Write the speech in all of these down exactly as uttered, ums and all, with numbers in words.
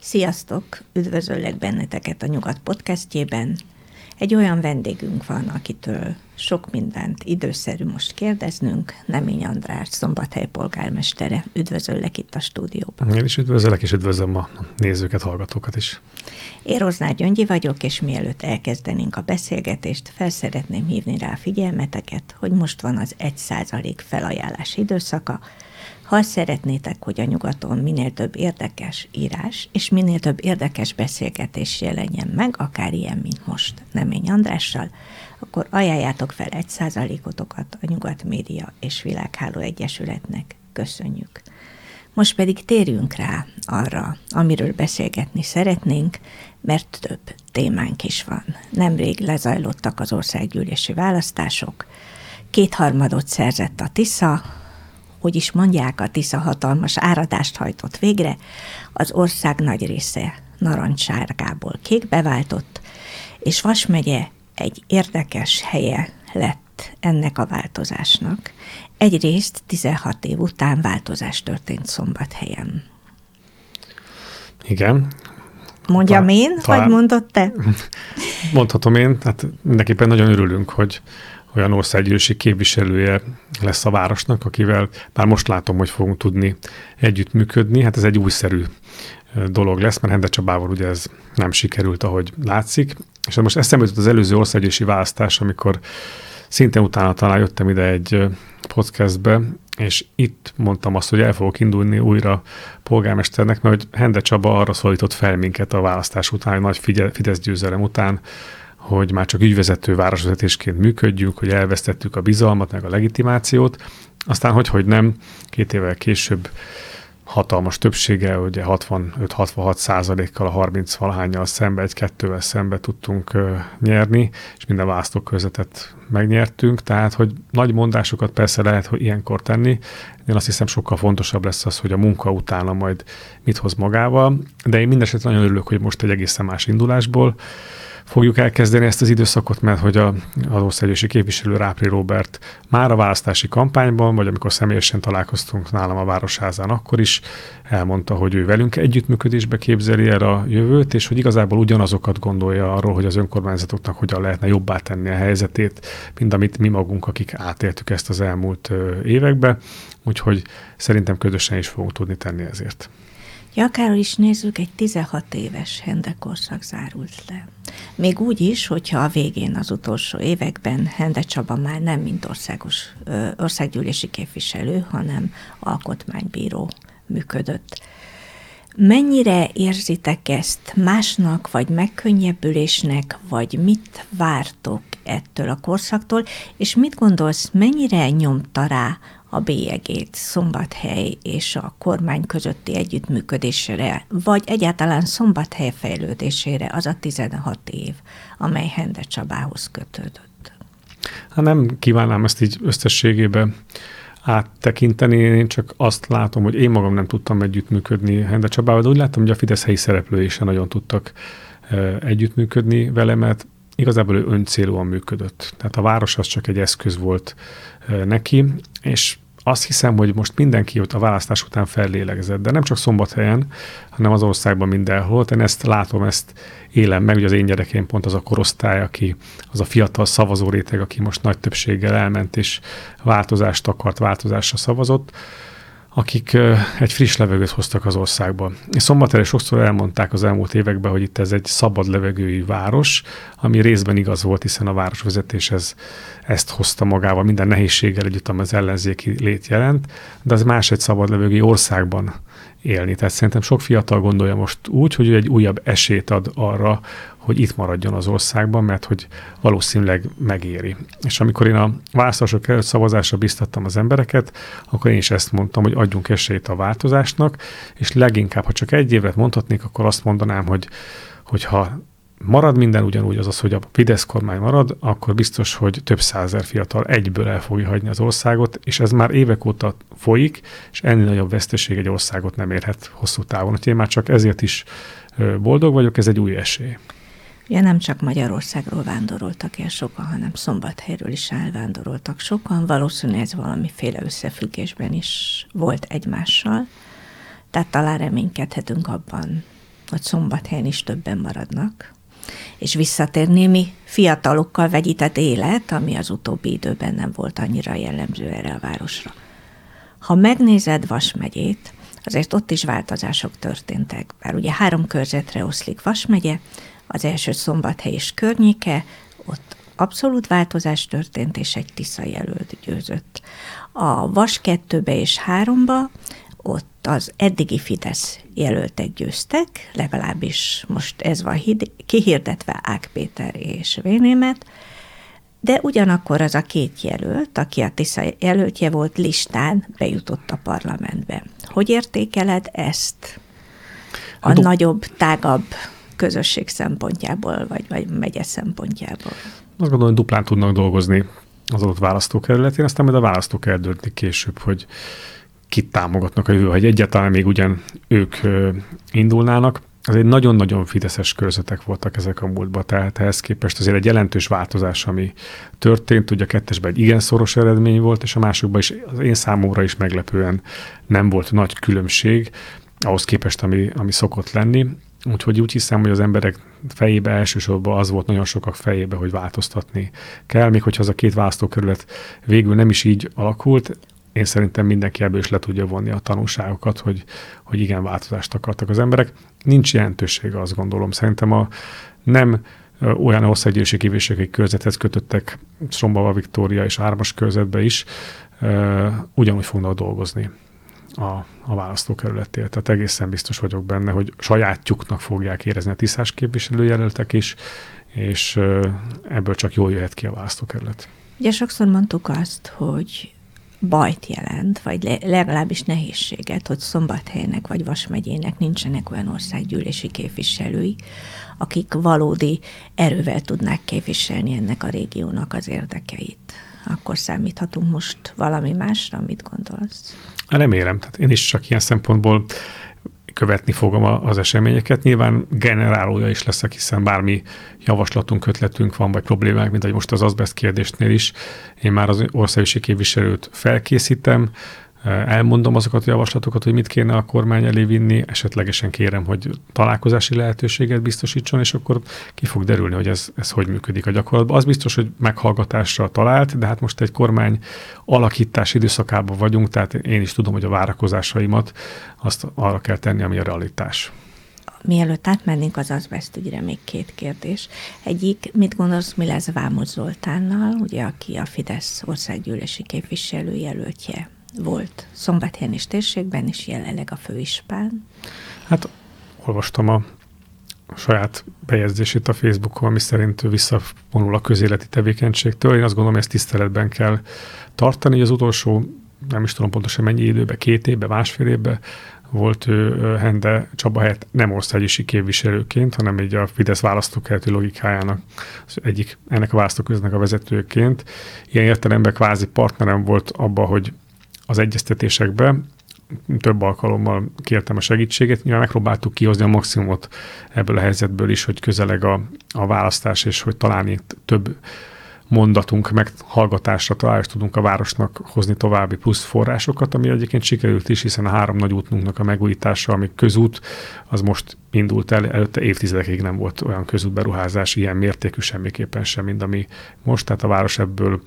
Sziasztok! Üdvözöllek benneteket a Nyugat podcastjében. Egy olyan vendégünk van, akitől sok mindent időszerű most kérdeznünk, Nemény András, Szombathely polgármestere. Üdvözöllek itt a stúdióban. Én is üdvözöllek, és üdvözlöm a nézőket, hallgatókat is. Én Rozsnáth Gyöngyi vagyok, és mielőtt elkezdenénk a beszélgetést, fel szeretném hívni rá a figyelmeteket, hogy most van az egy százalék felajánlás időszaka. Ha szeretnétek, hogy a Nyugaton minél több érdekes írás és minél több érdekes beszélgetés jelenjen meg, akár ilyen, mint most Nemény Andrással, akkor ajánljátok fel egy százalékotokat a Nyugat Média és Világháló Egyesületnek. Köszönjük! Most pedig térjünk rá arra, amiről beszélgetni szeretnénk, mert több témánk is van. Nemrég lezajlottak az országgyűlési választások, kétharmadot szerzett a Tisza, hogy is mondják, a Tisza hatalmas áradást hajtott végre, az ország nagy része narancssárgából kékbe váltott, és Vas megye egy érdekes helye lett ennek a változásnak. Egyrészt tizenhat év után változás történt Szombathelyen. Igen. Mondjam Talán, én, talán, vagy mondod te? Mondhatom én, hát mindenképpen nagyon örülünk, hogy olyan országgyűlési képviselője lesz a városnak, akivel már most látom, hogy fogunk tudni együttműködni. Hát ez egy újszerű dolog lesz, mert Hende Csabával ugye ez nem sikerült, ahogy látszik. És most eszembe jutott az előző országgyűlési választás, amikor szintén utána talán jöttem ide egy podcastbe, és itt mondtam azt, hogy el fogok indulni újra polgármesternek, mert hogy Hende Csaba arra szólított fel minket a választás után, nagy Fidesz győzelem után, hogy már csak ügyvezető városvezetésként működjünk, hogy elvesztettük a bizalmat, meg a legitimációt. Aztán, hogy, hogy nem, két évvel később hatalmas többséggel, ugye hatvanöt-hatvanhat százalékkal, a harminc-valahánnyal szembe, egy-kettővel szembe tudtunk uh, nyerni, és minden választókörzetet megnyertünk, tehát, hogy nagy mondásokat persze lehet, hogy ilyenkor tenni. Én azt hiszem, sokkal fontosabb lesz az, hogy a munka utána majd mit hoz magával, de én mindesetre nagyon örülök, hogy most egy egészen más indulásból fogjuk elkezdeni ezt az időszakot, mert hogy a, az országgyűlési képviselő Rápri Róbert már a választási kampányban, vagy amikor személyesen találkoztunk nálam a Városházán, akkor is elmondta, hogy ő velünk együttműködésbe képzeli el a jövőt, és hogy igazából ugyanazokat gondolja arról, hogy az önkormányzatoknak hogyan lehetne jobbá tenni a helyzetét, mint amit mi magunk, akik átéltük ezt az elmúlt évekbe. Úgyhogy szerintem közösen is fogunk tudni tenni ezért. Ja, akárhogy is nézzük, egy tizenhat éves Hende korszak zárult le. Még úgy is, hogyha a végén, az utolsó években Hende Csaba már nem mint országos, ö, országgyűlési képviselő, hanem alkotmánybíró működött. Mennyire érzitek ezt másnak, vagy megkönnyebbülésnek, vagy mit vártok ettől a korszaktól, és mit gondolsz, mennyire nyomta rá a bélyegét Szombathely és a kormány közötti együttműködésére, vagy egyáltalán Szombathely fejlődésére az a tizenhat év, amely Hende Csabához kötődött? Hát nem kívánnám ezt így összességében áttekinteni, én csak azt látom, hogy én magam nem tudtam együttműködni Hende Csabával, de úgy láttam, hogy a Fidesz helyi szereplői sem nagyon tudtak együttműködni vele, mert igazából ő öncélúan működött. Tehát a város az csak egy eszköz volt neki, és azt hiszem, hogy most mindenki ott a választás után fellélegzett, de nem csak Szombathelyen, hanem az országban mindenhol. Én ezt látom, ezt élem meg, hogy az én gyerekeim pont az a korosztály, aki, az a fiatal szavazó réteg, aki most nagy többséggel elment, és változást akart, változásra szavazott, akik egy friss levegőt hoztak az országba. És Szombathelyre sokszor elmondták az elmúlt években, hogy itt ez egy szabad levegői város, ami részben igaz volt, hiszen a városvezetés ez, ezt hozta magával, minden nehézséggel együtt, ami az ellenzéki lét jelent, de az más egy szabad levegői országban élni. Tehát szerintem sok fiatal gondolja most úgy, hogy egy újabb esélyt ad arra, hogy itt maradjon az országban, mert hogy valószínűleg megéri. És amikor én a választások előtt szavazásra biztattam az embereket, akkor én is ezt mondtam, hogy adjunk esélyt a változásnak, és leginkább, ha csak egy évet mondhatnék, akkor azt mondanám, hogy, hogy ha marad minden ugyanúgy, azaz, hogy a Fidesz kormány marad, akkor biztos, hogy több százezer fiatal egyből el fogja hagyni az országot, és ez már évek óta folyik, és ennél nagyobb veszteség egy országot nem érhet hosszú távon. Úgyhogy én már csak ezért is boldog vagyok, ez egy új esély. Ugye nem csak Magyarországról vándoroltak el sokan, hanem Szombathelyről is elvándoroltak sokan. Valószínűleg ez valamiféle összefüggésben is volt egymással. Tehát talán reménykedhetünk abban, hogy Szombathelyen is többen maradnak, és visszatér némi fiatalokkal vegyített élet, ami az utóbbi időben nem volt annyira jellemző erre a városra. Ha megnézed Vas megyét, azért ott is változások történtek, bár ugye három körzetre oszlik Vas megye, az első Szombathely és környéke, ott abszolút változás történt, és egy Tisza jelölt győzött. A Vas kettőbe és háromba ott az eddigi Fidesz jelöltek győztek, legalábbis most ez van kihirdetve Ág Péter és Vénémet, de ugyanakkor az a két jelölt, aki a Tisza jelöltje volt, listán bejutott a parlamentbe. Hogy értékeled ezt a hát, nagyobb, tágabb közösség szempontjából, vagy, vagy megye szempontjából? Azt gondolom, hogy duplán tudnak dolgozni az adott választókerületén, aztán majd a választók eldöntik később, hogy kit támogatnak a jövő, hogy egyáltalán még ugyan ők indulnának. Azért nagyon-nagyon fideszes körzetek voltak ezek a múltban, tehát ehhez képest azért egy jelentős változás, ami történt, ugye a kettesben egy igen szoros eredmény volt, és a másikban is az én számomra is meglepően nem volt nagy különbség ahhoz képest, ami, ami szokott lenni. Úgyhogy úgy hiszem, hogy az emberek fejébe elsősorban az volt nagyon sokak fejébe, hogy változtatni kell, még hogyha az a két választókerület végül nem is így alakult, én szerintem mindenki ebből is le tudja vonni a tanulságokat, hogy, hogy igen, változást akartak az emberek. Nincs jelentősége, azt gondolom. Szerintem a nem olyan országgyűlési képviselői körzethez kötöttek, Szrombava Viktória és Ármas körzetbe is, ugyanúgy fognak dolgozni a, a választókerületél. Tehát egészen biztos vagyok benne, hogy sajátjuknak fogják érezni a tisztás képviselőjelöltek is, és ebből csak jól jöhet ki a választókerület. Ugye sokszor mondtuk azt, hogy bajt jelent, vagy legalábbis nehézséget, hogy Szombathelyenek vagy Vas megyének nincsenek olyan országgyűlési képviselői, akik valódi erővel tudnák képviselni ennek a régiónak az érdekeit. Akkor számíthatunk most valami másra, mit gondolsz? Remélem. Tehát én is csak ilyen szempontból követni fogom az eseményeket. Nyilván generálója is leszek, hiszen bármi javaslatunk, ötletünk van, vagy problémák, mint ahogy most az azbest kérdésnél is. Én már az országgyűlési képviselőt felkészítem, elmondom azokat a javaslatokat, hogy mit kéne a kormány elé vinni, esetlegesen kérem, hogy találkozási lehetőséget biztosítson, és akkor ki fog derülni, hogy ez, ez hogy működik a gyakorlatban. Az biztos, hogy meghallgatásra talált, de hát most egy kormány alakítás időszakában vagyunk, tehát én is tudom, hogy a várakozásaimat azt arra kell tenni, ami a realitás. Mielőtt átmennénk az azbest ügyre, még két kérdés. Egyik, mit gondolsz, mi lesz Vámos Zoltánnal, ugye, aki a Fidesz országgyűlési képviselőjelöltje volt Szombathelyen és térségben, és jelenleg a főispán. Hát olvastam a saját bejegyzését a Facebookon, ami szerint visszavonul a közéleti tevékenységtől. Én azt gondolom, ezt tiszteletben kell tartani. Az utolsó, nem is tudom pontosan mennyi időben, két évben, másfél évben volt ő Hende Csaba helyett nem országgyűlési képviselőként, hanem így a Fidesz választókerületi logikájának az egyik, ennek a választóköznek a vezetőként. Ilyen értelemben kvázi partnerem volt abban, hogy az egyeztetésekben több alkalommal kértem a segítséget, nyilván megpróbáltuk kihozni a maximumot ebből a helyzetből is, hogy közeleg a, a választás, és hogy talán itt több mondatunk meghallgatásra talán is tudunk a városnak hozni további plusz forrásokat, ami egyébként sikerült is, hiszen a három nagy útnunknak a megújítása, ami közút, az most indult el, előtte évtizedekig nem volt olyan közútberuházás ilyen mértékű semmiképpen sem, mint ami most, tehát a város ebből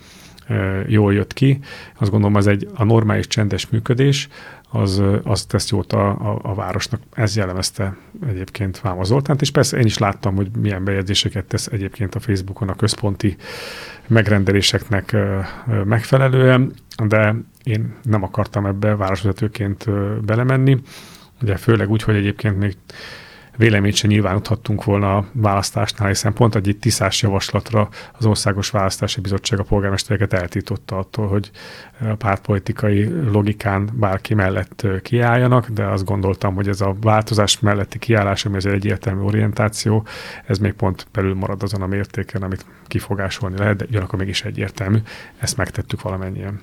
jól jött ki. Azt gondolom, ez egy a normális csendes működés, az, az tesz jót a, a, a városnak. Ez jellemezte egyébként Vámos Zoltánt, és persze én is láttam, hogy milyen bejegyzéseket tesz egyébként a Facebookon a központi megrendeléseknek megfelelően, de én nem akartam ebbe városvezetőként belemenni, ugye főleg úgy, hogy egyébként még véleményt sem nyilváníthattunk volna a választásnál, hiszen pont egy tisztás javaslatra az Országos Választási Bizottság a polgármestereket eltiltotta attól, hogy a pártpolitikai logikán bárki mellett kiálljanak, de azt gondoltam, hogy ez a változás melletti kiállás, ami az egy egyértelmű orientáció, ez még pont belül marad azon a mértéken, amit kifogásolni lehet, de ugyanakkor mégis egyértelmű. Ezt megtettük valamennyien.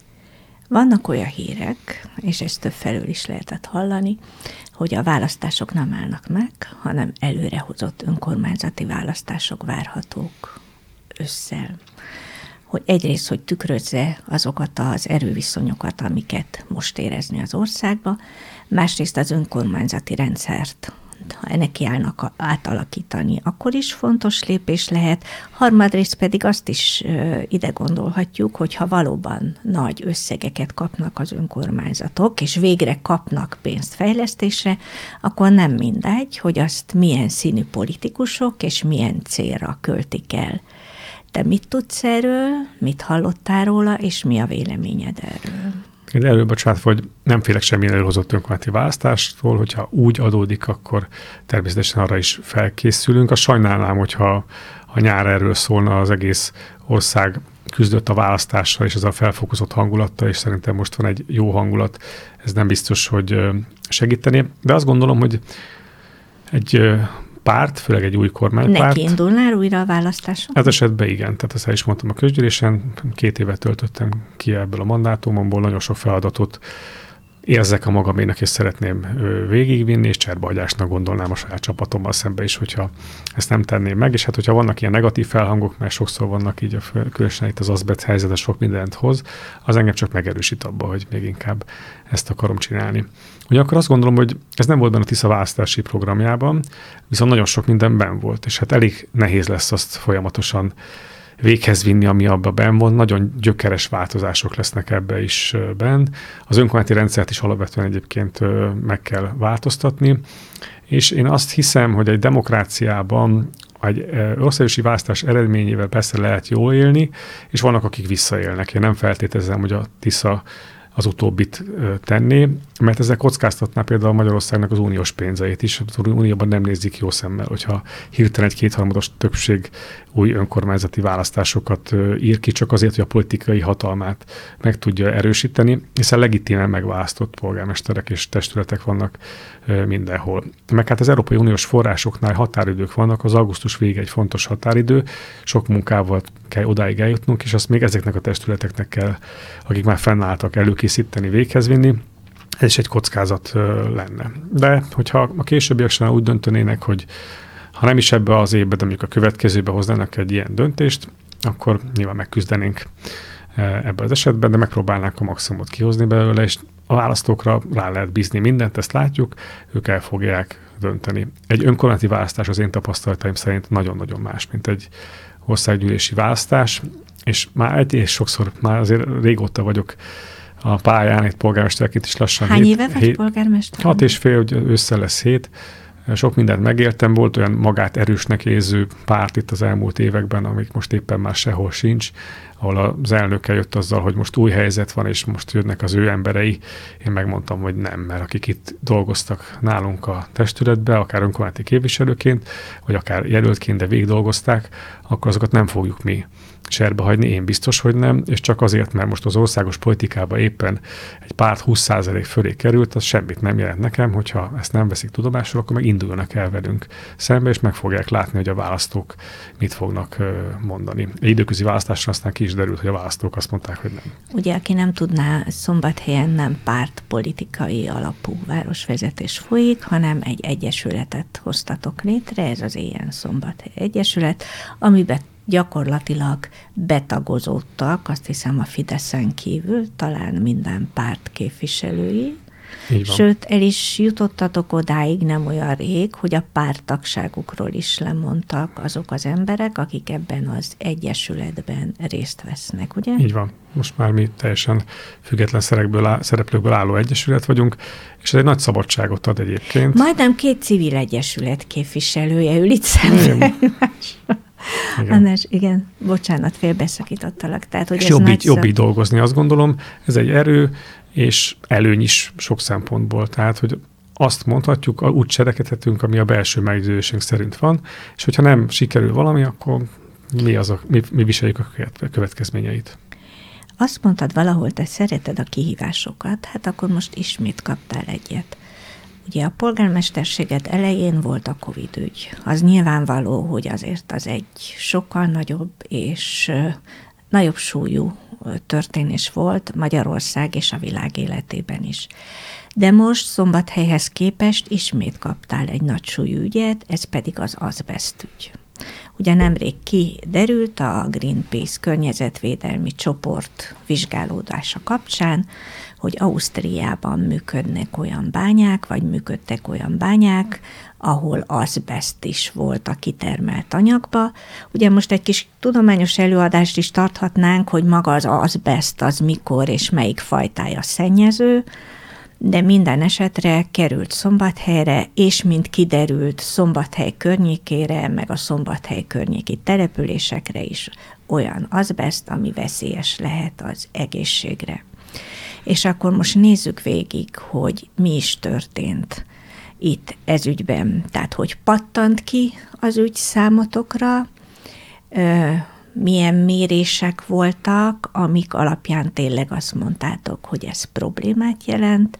Vannak olyan hírek, és ezt több felől is lehetett hallani, hogy a választások nem állnak meg, hanem előrehozott önkormányzati választások várhatók ősszel. Hogy egyrészt, hogy tükrözze azokat az erőviszonyokat, amiket most érezni az országba, másrészt az önkormányzati rendszert ha nekiállnak átalakítani, akkor is fontos lépés lehet. Harmadrészt pedig azt is ide gondolhatjuk, hogy ha valóban nagy összegeket kapnak az önkormányzatok, és végre kapnak pénzt fejlesztésre, akkor nem mindegy, hogy azt milyen színű politikusok és milyen célra költik el. Te mit tudsz erről, mit hallottál róla, és mi a véleményed erről? Én erről bocsánat, hogy nem félek semmilyen előhozott önkormányzati választástól, hogyha úgy adódik, akkor természetesen arra is felkészülünk. Azt sajnálnám, hogyha a nyár erről szólna, az egész ország küzdött a választással és ez a felfokozott hangulattal, és szerintem most van egy jó hangulat, ez nem biztos, hogy segíteni. De azt gondolom, hogy egy párt, főleg egy új kormánypárt. Neki indulnál újra a választáson? Ez esetben igen, tehát ezt el is mondtam a közgyűlésen, két évet töltöttem ki ebből a mandátumomból, nagyon sok feladatot érzek a magaménak, és szeretném végigvinni, és cserbehagyásnak gondolnám a saját csapatommal szembe is, hogyha ezt nem tenném meg, és hát hogyha vannak ilyen negatív felhangok, mert sokszor vannak így, a, különösen itt az azbest helyzet sok mindent hoz, az engem csak megerősít abba, hogy még inkább ezt akarom csinálni. Ugyanakkor azt gondolom, hogy ez nem volt benne a Tisza választási programjában, viszont nagyon sok mindenben volt, és hát elég nehéz lesz azt folyamatosan véghez vinni, ami abban benn van. Nagyon gyökeres változások lesznek ebbe is benn. Az önkormányzati rendszert is alapvetően egyébként meg kell változtatni, és én azt hiszem, hogy egy demokráciában egy országgyűlési választás eredményével persze lehet jól élni, és vannak, akik visszaélnek. Én nem feltételezem, hogy a Tisza az utóbbit tenni, mert ezzel kockáztatná például Magyarországnak az uniós pénzeit is. Az unióban nem nézik jó szemmel, hogyha hirtelen egy kétharmados többség új önkormányzati választásokat ír ki, csak azért, hogy a politikai hatalmát meg tudja erősíteni, hiszen legitimen megválasztott polgármesterek és testületek vannak mindenhol. Meg hát az Európai Uniós forrásoknál határidők vannak, az augusztus vége egy fontos határidő, sok munkával kell odáig eljutnunk, és azt még ezeknek a testületeknek kell, akik már fennálltak, előkészíteni, véghez vinni. Ez is egy kockázat lenne. De hogyha a későbbiek során úgy döntenének, hogy ha nem is ebbe az évbe, de mondjuk a következőbe hoznának egy ilyen döntést, akkor nyilván megküzdenénk ebben az esetben, de megpróbálnánk a maximumot kihozni belőle, és a választókra rá lehet bízni mindent, ezt látjuk, ők el fogják dönteni. Egy önkormányzati választás az én tapasztalataim szerint nagyon-nagyon más, mint egy országgyűlési választás, és már egy és sokszor, már azért régóta vagyok a pályán, egy polgármesterként is lassan. Hány hét, éve vagy hét, polgármester? Hat és fél, hogy össze lesz hét. Sok mindent megéltem, volt olyan magát erősnek érző párt itt az elmúlt években, amik most éppen már sehol sincs, ahol az elnöke jött azzal, hogy most új helyzet van, és most jönnek az ő emberei. Én megmondtam, hogy nem, mert akik itt dolgoztak nálunk a testületbe, akár önkormányzati képviselőként, vagy akár jelöltként, de végig dolgozták, akkor azokat nem fogjuk mi serbe hagyni, én biztos, hogy nem, és csak azért, mert most az országos politikában éppen egy párt húsz százalék fölé került, az semmit nem jelent nekem, hogyha ezt nem veszik tudomásul, akkor meg induljanak el velünk szembe, és meg fogják látni, hogy a választók mit fognak mondani. Egy időközi választásra aztán ki is derült, hogy a választók azt mondták, hogy nem. Ugye, aki nem tudná, Szombathelyen nem pártpolitikai alapú városvezetés folyik, hanem egy egyesületet hoztatok létre, ez az Éljen Szombathely Egyesület, amiben gyakorlatilag betagozódtak, azt hiszem a Fideszen kívül, talán minden párt képviselői. Sőt, el is jutottatok odáig nem olyan rég, hogy a párttagságukról is lemondtak azok az emberek, akik ebben az egyesületben részt vesznek, ugye? Így van. Most már mi teljesen független szereplőkből, szereplőkből álló egyesület vagyunk, és ez egy nagy szabadságot ad egyébként. Majdnem két civil egyesület képviselője ül itt szemben. András, igen, bocsánat, félbeszakítottalak. Tehát, hogy és ez jobb, így, szab... jobb így dolgozni, azt gondolom. Ez egy erő, és előny is sok szempontból. Tehát, hogy azt mondhatjuk, úgy cselekedhetünk, ami a belső meggyőződésünk szerint van, és hogyha nem sikerül valami, akkor mi, az a, mi, mi viseljük a következményeit. Azt mondtad valahol, te szereted a kihívásokat, hát akkor most ismét kaptál egyet. Ugye a polgármesterséged elején volt a Covid ügy. Az nyilvánvaló, hogy azért az egy sokkal nagyobb és nagyobb súlyú történés volt Magyarország és a világ életében is. De most Szombathelyhez képest ismét kaptál egy nagy súlyú ügyet, ez pedig az azbest ügy. Ugye nemrég kiderült a Greenpeace környezetvédelmi csoport vizsgálódása kapcsán, hogy Ausztriában működnek olyan bányák, vagy működtek olyan bányák, ahol azbeszt is volt a kitermelt anyagba. Ugye most egy kis tudományos előadást is tarthatnánk, hogy maga az azbeszt az mikor és melyik fajtája szennyező, de minden esetre került Szombathelyre, és mint kiderült, Szombathely környékére, meg a Szombathely környéki településekre is olyan azbeszt, ami veszélyes lehet az egészségre. És akkor most nézzük végig, hogy mi is történt itt ez ügyben. Tehát, hogy pattant ki az ügy számotokra, milyen mérések voltak, amik alapján tényleg azt mondtátok, hogy ez problémát jelent,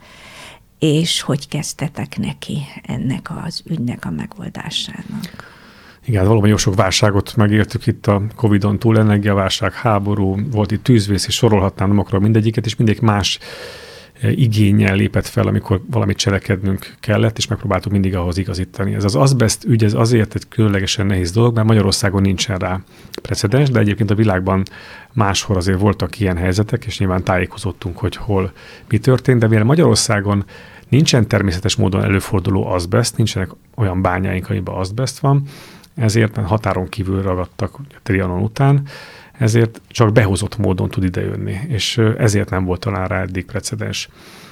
és hogy kezdtetek neki ennek az ügynek a megoldásának. Igen, valóban jó sok válságot megértük itt a Covidon túl, energiaválság, háború, volt itt tűzvész, és sorolhatnám, nem akarom mindegyiket, és mindig más igénnyel lépett fel, amikor valamit cselekednünk kellett, és megpróbáltuk mindig ahhoz igazítani. Ez az azbeszt ügy, ez azért egy különlegesen nehéz dolog, mert Magyarországon nincsen rá precedens, de egyébként a világban máshol azért voltak ilyen helyzetek, és nyilván tájékozottunk, hogy hol mi történt, de mivel Magyarországon nincsen természetes módon előforduló azbeszt, nincsenek olyan bányáink, amiben azbeszt van, ezért határon kívül ragadtak a Trianon után, ezért csak behozott módon tud idejönni, és ezért nem volt talán rá eddig precedens.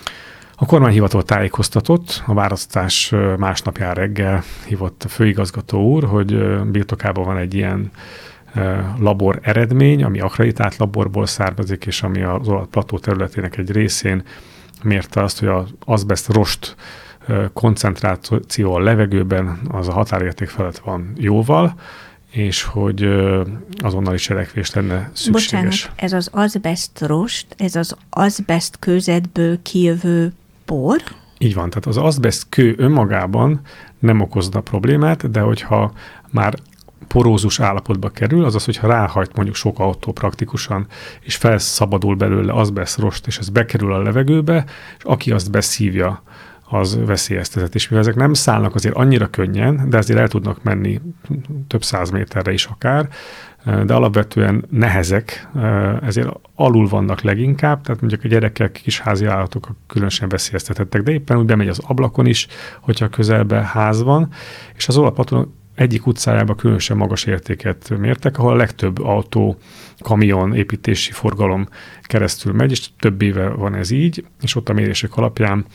A kormányhivatal tájékoztatott, a választás másnapján reggel hívott a főigazgató úr, hogy birtokában van egy ilyen labor eredmény, ami akkreditált laborból származik, és ami az plató területének egy részén mérte azt, hogy az azbeszt rost koncentráció a levegőben az a határérték felett van jóval, és hogy azonnali cselekvés lenne szükséges. Bocsánat, ez az azbeszt rost, ez az azbeszt kőzetből kijövő por? Így van, tehát az azbeszt kő önmagában nem okozna problémát, de hogyha már porózus állapotba kerül, azaz, hogyha ráhajt mondjuk sok autó praktikusan, és felszabadul belőle azbeszt rost, és ez bekerül a levegőbe, és aki azt beszívja, az veszélyeztetett. És mivel ezek nem szállnak azért annyira könnyen, de azért el tudnak menni több száz méterre is akár, de alapvetően nehezek, ezért alul vannak leginkább, tehát mondjuk a gyerekek, kis házi állatok különösen veszélyeztetettek, de éppen úgy bemegy az ablakon is, hogyha közelben ház van, és az Olaplaton egyik utcájában különösen magas értéket mértek, ahol a legtöbb autó, kamion, építési forgalom keresztül megy, és több éve van ez így, és ott a mérések alapján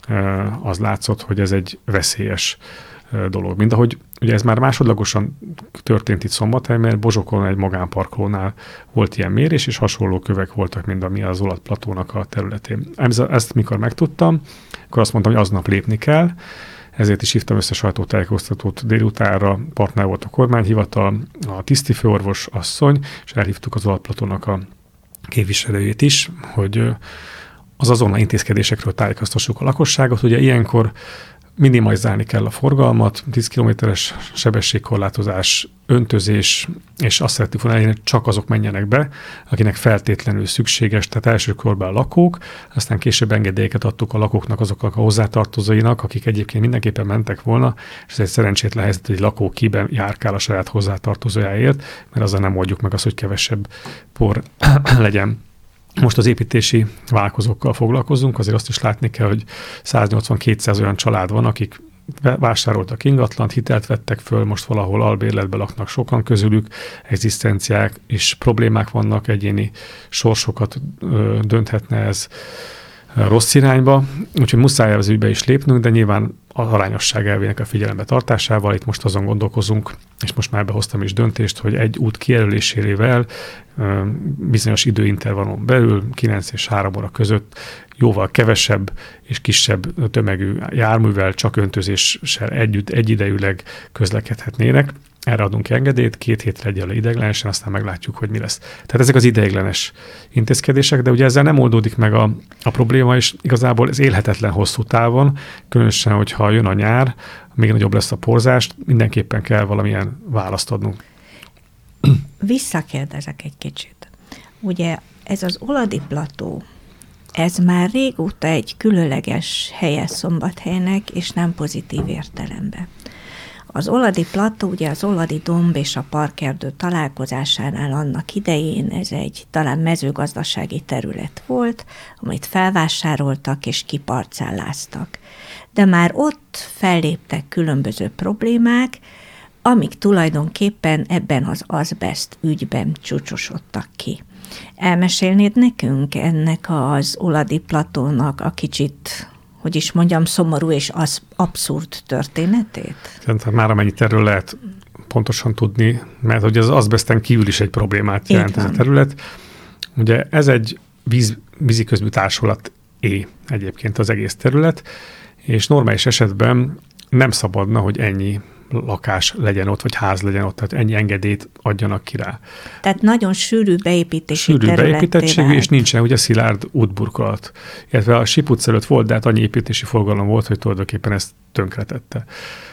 az látszott, hogy ez egy veszélyes dolog. Mind ahogy ugye ez már másodlagosan történt itt Szombathelyen, mert Bozsokon egy magánparkolónál volt ilyen mérés, és hasonló kövek voltak, mint ami az Olatplatónak a területén. Ezt mikor megtudtam, akkor azt mondtam, hogy aznap lépni kell, ezért is hívtam össze sajtótájékoztatót délutánra, partner volt a kormányhivatal, a tisztifőorvos asszony, és elhívtuk az Olatplatónak a képviselőjét is, hogy az azonnal intézkedésekről tájékoztassuk a lakosságot. Ugye ilyenkor minimalizálni kell a forgalmat, tíz kilométeres sebességkorlátozás, öntözés, és azt szeretnék volna elérni, hogy csak azok menjenek be, akinek feltétlenül szükséges, tehát első körben a lakók, aztán később engedélyeket adtuk a lakóknak, azoknak a hozzátartozóinak, akik egyébként mindenképpen mentek volna, és ez egy szerencsétlen helyzet, hogy lakó kiben járkál a saját hozzátartozójáért, mert azzal nem oldjuk meg azt, hogy kevesebb por legyen. Most az építési vállalkozókkal foglalkozunk, azért azt is látni kell, hogy száznyolcvan-kétszáz olyan család van, akik vásároltak ingatlant, hitelt vettek föl, most valahol albérletben laknak sokan közülük, egzisztenciák és problémák vannak, egyéni sorsokat ö, dönthetne ez rossz irányba, úgyhogy muszáj az ügybe is lépnünk, de nyilván az arányosság elvének a figyelembe tartásával, itt most azon gondolkozunk, és most már behoztam is döntést, hogy egy út kijelölésével bizonyos időintervallon belül, kilenc és három óra között jóval kevesebb és kisebb tömegű járművel, csak öntözéssel együtt egyidejűleg közlekedhetnének. Erre adunk engedélyt, két hétre egyelőre ideiglenesen, aztán meglátjuk, hogy mi lesz. Tehát ezek az ideiglenes intézkedések, de ugye ezzel nem oldódik meg a, a probléma, és igazából ez élhetetlen hosszú távon, különösen, hogyha jön a nyár, még nagyobb lesz a porzás, mindenképpen kell valamilyen választ adnunk. Visszakérdezek egy kicsit. Ugye ez az Oladi plató, ez már régóta egy különleges helye Szombathelynek, és nem pozitív értelemben. Az Oladi plató, ugye az Oladi domb és a parkerdő találkozásánál annak idején ez egy talán mezőgazdasági terület volt, amit felvásároltak és kiparcelláztak. De már ott felléptek különböző problémák, amik tulajdonképpen ebben az azbest ügyben csúcsosodtak ki. Elmesélnéd nekünk ennek az Oladi platónak a kicsit, hogy is mondjam, szomorú és az abszurd történetét? Szerintem már amennyit erről lehet pontosan tudni, mert ugye az azbesten kívül is egy problémát jelent ez a terület. Ugye ez egy víz, víziközmű társulat é egyébként az egész terület, és normális esetben nem szabadna, hogy ennyi lakás legyen ott, vagy ház legyen ott, tehát ennyi engedélyt adjanak ki rá. Tehát nagyon sűrű beépítési sűrű területté beépítettségű, vált. És nincsen ugye szilárd útburkolat. Illetve a Sip utca előtt volt, de hát annyi építési forgalom volt, hogy tulajdonképpen ezt tönkretette.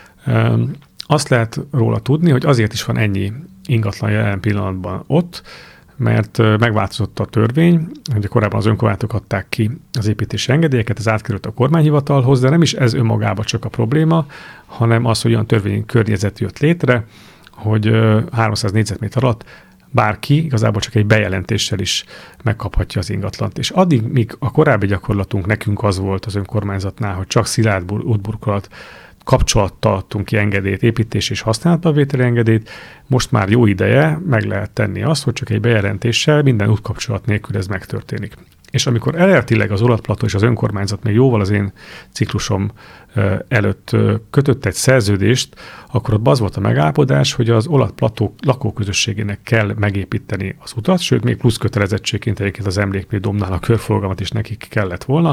Azt lehet róla tudni, hogy azért is van ennyi ingatlan jelen pillanatban ott, mert megváltozott a törvény, hogy korábban az önkormányzatok adták ki az építési engedélyeket, ez átkerült a kormányhivatalhoz, de nem is ez önmagában csak a probléma, hanem az, hogy olyan törvényi környezet jött létre, hogy háromszáz négyzetméter alatt bárki igazából csak egy bejelentéssel is megkaphatja az ingatlant. És addig, míg a korábbi gyakorlatunk nekünk az volt az önkormányzatnál, hogy csak szilárd útburkolat kapcsolattal adtunk ki engedélyt, építés és használatba vételi engedélyt, most már jó ideje meg lehet tenni azt, hogy csak egy bejelentéssel minden útkapcsolat nélkül ez megtörténik. És amikor eredetileg az Olatplató és az önkormányzat még jóval az én ciklusom előtt kötött egy szerződést, akkor ott az volt a megállapodás, hogy az Olatplató lakóközösségének kell megépíteni az utat, sőt, még plusz kötelezettségként egyébként az emlékmű dombnál a körforgalmat is nekik kellett volna.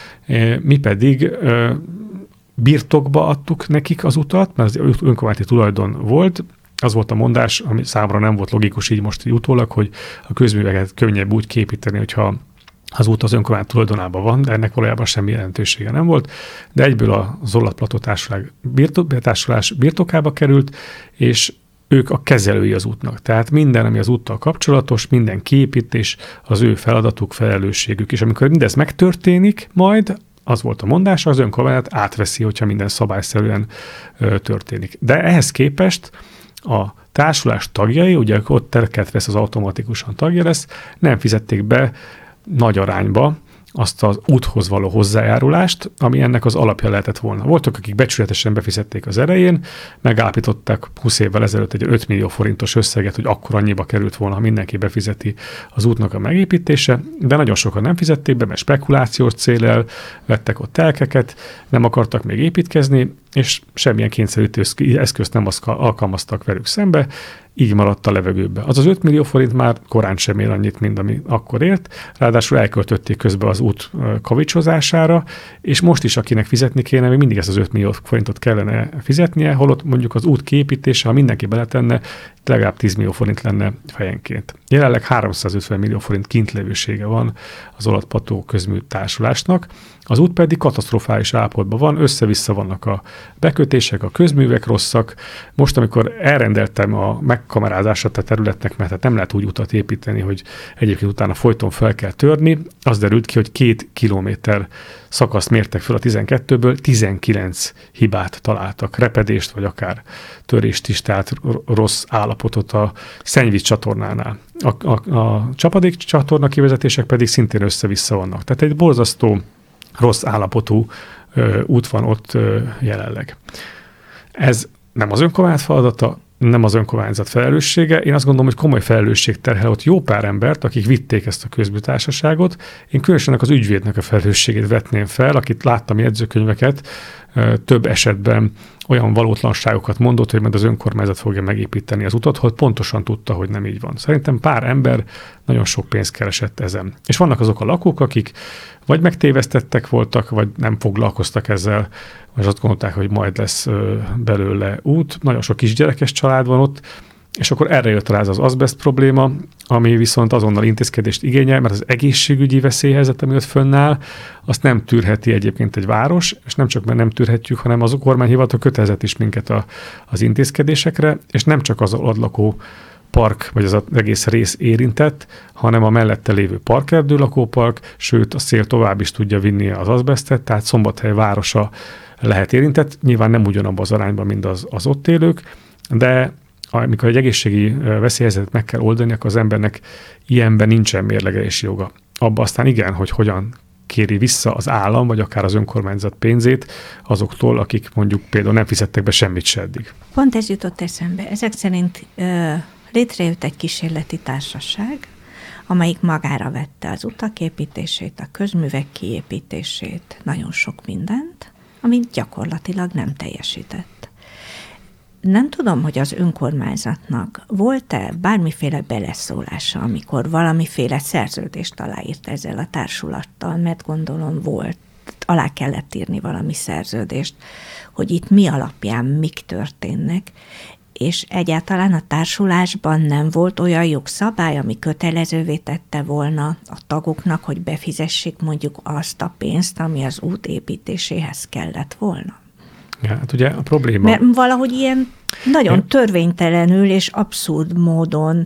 Mi pedig birtokba adtuk nekik az utat, mert az önkormányzati tulajdon volt. Az volt a mondás, ami számomra nem volt logikus így most így utólag, hogy a közműveket könnyebb úgy képíteni, hogyha az út az önkormányzat tulajdonában van, de ennek valójában semmi jelentősége nem volt. De egyből az Olatplató társulás birtokába került, és ők a kezelői az útnak. Tehát minden, ami az úttal kapcsolatos, minden kiépítés, az ő feladatuk, felelősségük. És amikor mindez megtörténik majd, az volt a mondás, az önkormányzat átveszi, hogyha minden szabályszerűen ö, történik. De ehhez képest a társulás tagjai, ugye ott terket vesz, az automatikusan tagja lesz, nem fizették be nagy arányba azt az úthoz való hozzájárulást, ami ennek az alapja lehetett volna. Voltak, akik becsületesen befizették az elején, megállapították húsz évvel ezelőtt egy öt millió forintos összeget, hogy akkor annyiba került volna, ha mindenki befizeti az útnak a megépítése, de nagyon sokan nem fizették be, mert spekulációs céllel vettek ott telkeket, nem akartak még építkezni, és semmilyen kényszerítő eszközt nem alkalmaztak velük szembe, így maradt a levegőbe. Az az öt millió forint már korán sem ér annyit, mint ami akkor ért, ráadásul elköltötték közben az út kavicsozására, és most is, akinek fizetni kéne, még mindig ezt az öt millió forintot kellene fizetnie, holott mondjuk az út kiépítése, ha mindenki beletenne, legalább tíz millió forint lenne fejenként. Jelenleg háromszázötven millió forint kintlevősége van az Olatplató közmű társulásnak, az út pedig katasztrofális állapotban van, össze-vissza vannak a bekötések, a közművek rosszak. Most, amikor elrendeltem a megkamerázását a területnek, mert hát nem lehet úgy utat építeni, hogy egyébként utána folyton fel kell törni, az derült ki, hogy két kilométer szakaszt mértek fel a tizenkettőből, tizenkilenc hibát találtak, repedést, vagy akár törést is, tehát rossz állapotot a szennyvíz csatornánál. A, a, a csapadék csatorna kivezetések pedig szintén össze-vissza vannak. Tehát egy borzasztó rossz állapotú ö, út van ott ö, jelenleg. Ez nem az önkormányzat feladata, nem az önkormányzat felelőssége. Én azt gondolom, hogy komoly felelősség terhel ott jó pár embert, akik vitték ezt a közműtársaságot. Én különösen az ügyvédnek a felelősségét vetném fel, akit láttam jegyzőkönyveket, több esetben olyan valótlanságokat mondott, hogy majd az önkormányzat fogja megépíteni az utat, hogy pontosan tudta, hogy nem így van. Szerintem pár ember nagyon sok pénzt keresett ezen. És vannak azok a lakók, akik vagy megtévesztettek voltak, vagy nem foglalkoztak ezzel, vagy azt gondolták, hogy majd lesz belőle út. Nagyon sok kisgyerekes család van ott, és akkor erre jött rá az azbest probléma, ami viszont azonnal intézkedést igényel, mert az egészségügyi veszélyhelyzet, ami ott fönnáll, azt nem tűrheti egyébként egy város, és nem csak mert nem tűrhetjük, hanem az kormányhivatal kötelezett is minket a, az intézkedésekre, és nem csak az lakó park, vagy az egész rész érintett, hanem a mellette lévő parkerdő lakópark, sőt a szél tovább is tudja vinni az azbesztet, tehát Szombathely városa lehet érintett, nyilván nem ugyanabban az arányban, mint az, az ott élők, de amikor egy egészségi veszélyhelyzetet meg kell oldani, akkor az embernek ilyenben nincsen mérlegelési joga. Abba aztán igen, hogy hogyan kéri vissza az állam, vagy akár az önkormányzat pénzét azoktól, akik mondjuk például nem fizettek be semmit se eddig. Pont ez jutott eszembe. Ezek szerint ö, létrejött egy kísérleti társaság, amelyik magára vette az utak építését, a közművek kiépítését, nagyon sok mindent, amit gyakorlatilag nem teljesített. Nem tudom, hogy az önkormányzatnak volt-e bármiféle beleszólása, amikor valamiféle szerződést aláírt ezzel a társulattal, mert gondolom volt, alá kellett írni valami szerződést, hogy itt mi alapján mik történnek, és egyáltalán a társulásban nem volt olyan jogszabály, ami kötelezővé tette volna a tagoknak, hogy befizessék mondjuk azt a pénzt, ami az út építéséhez kellett volna. Ja, hát ugye a probléma... Mert valahogy ilyen nagyon törvénytelenül és abszurd módon